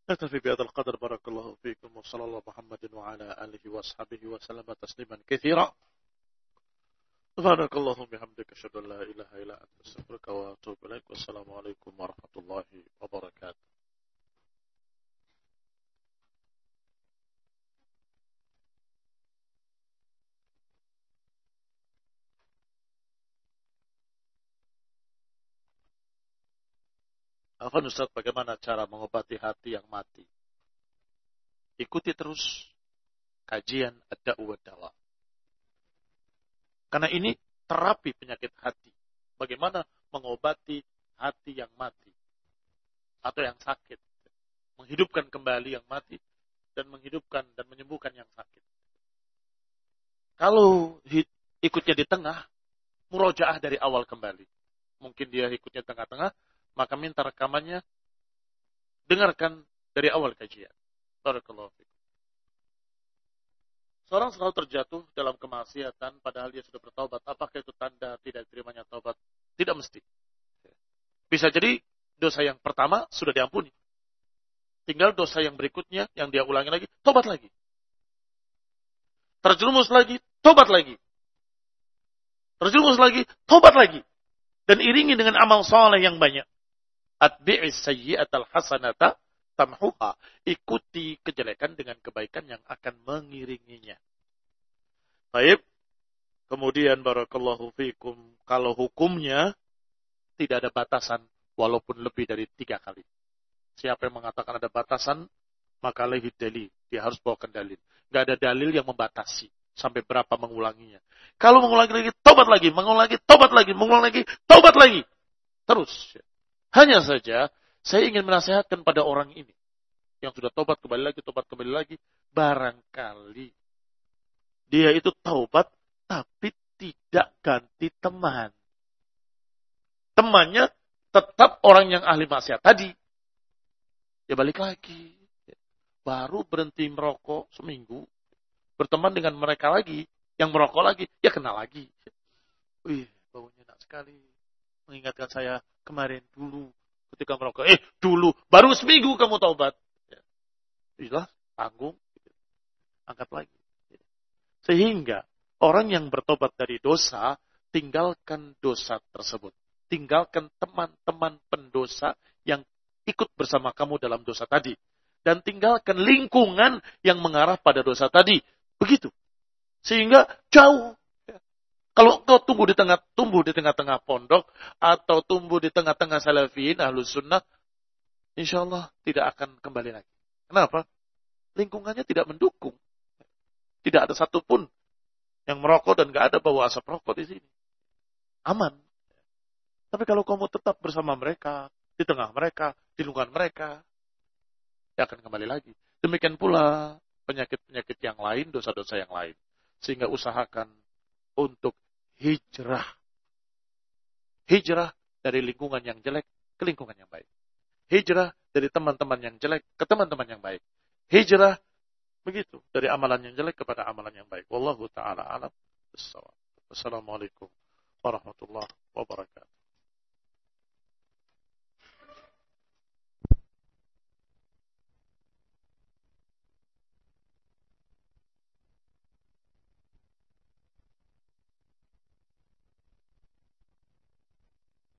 نكتفي بهذا القدر. بارك الله فيكم وصلى الله محمد وعلى آله وأصحابه وسلم تسليما كثيرا. سبحانك اللهم وبحمدك أشهد أن لا إله إلا أنت أستغفرك وأتوب إليك. والسلام عليكم ورحمة الله وبركاته. Afwan Ustaz, bagaimana cara mengobati hati yang mati? Ikuti terus kajian ad-da'u wad-dawa. Karena ini terapi penyakit hati. Bagaimana mengobati hati yang mati atau yang sakit. Menghidupkan kembali yang mati dan menghidupkan dan menyembuhkan yang sakit. Kalau ikutnya di tengah, murojaah dari awal kembali. Mungkin dia ikutnya tengah-tengah, maka minta rekamannya, dengarkan dari awal kajian. Barakallahu fikum. Seorang selalu terjatuh dalam kemaksiatan padahal dia sudah bertaubat. Apakah itu tanda tidak terimanya taubat? Tidak mesti. Bisa jadi dosa yang pertama sudah diampuni. Tinggal dosa yang berikutnya yang dia ulangi lagi, taubat lagi. Terjerumus lagi, taubat lagi. Terjerumus lagi, taubat lagi. Dan iringi dengan amal soleh yang banyak. Atbi'is sayyi'atal hasanata tamhuha. Ikuti kejelekan dengan kebaikan yang akan mengiringinya. Baik. Kemudian barakallahu fikum. Kalau hukumnya tidak ada batasan walaupun lebih dari 3 kali. Siapa yang mengatakan ada batasan, maka alaihi dalil. Dia harus bawakan dalil. Nggak ada dalil yang membatasi sampai berapa mengulanginya. Kalau mengulangi lagi, tobat lagi. Mengulangi lagi, tobat lagi. Mengulangi lagi, tobat lagi. Terus. Hanya saja, saya ingin menasihatkan pada orang ini. Yang sudah tobat kembali lagi. Barangkali dia itu taubat, tapi tidak ganti teman. Temannya tetap orang yang ahli maksiat tadi. Ya balik lagi. Baru berhenti merokok seminggu. Berteman dengan mereka lagi. Yang merokok lagi, ya kenal lagi. Wih, baunya enak sekali. Mengingatkan saya kemarin dulu ketika merokok. Dulu, baru seminggu kamu taubat. Jelas, tanggung. Angkat lagi. Sehingga orang yang bertobat dari dosa, tinggalkan dosa tersebut. Tinggalkan teman-teman pendosa yang ikut bersama kamu dalam dosa tadi. Dan tinggalkan lingkungan yang mengarah pada dosa tadi. Begitu. Sehingga jauh. Kalau kau tumbuh di tengah-tengah pondok, atau tumbuh di tengah-tengah salafiyin, ahlus sunnah, insya Allah tidak akan kembali lagi. Kenapa? Lingkungannya tidak mendukung. Tidak ada satupun yang merokok dan gak ada bau asap rokok di sini. Aman. Tapi kalau kamu tetap bersama mereka, di tengah mereka, di lingkungan mereka, dia akan kembali lagi. Demikian pula penyakit-penyakit yang lain, dosa-dosa yang lain. Sehingga usahakan untuk hijrah. Hijrah dari lingkungan yang jelek ke lingkungan yang baik. Hijrah dari teman-teman yang jelek ke teman-teman yang baik. Hijrah begitu dari amalan yang jelek kepada amalan yang baik. Wallahu ta'ala alam. Assalamualaikum warahmatullahi wabarakatuh.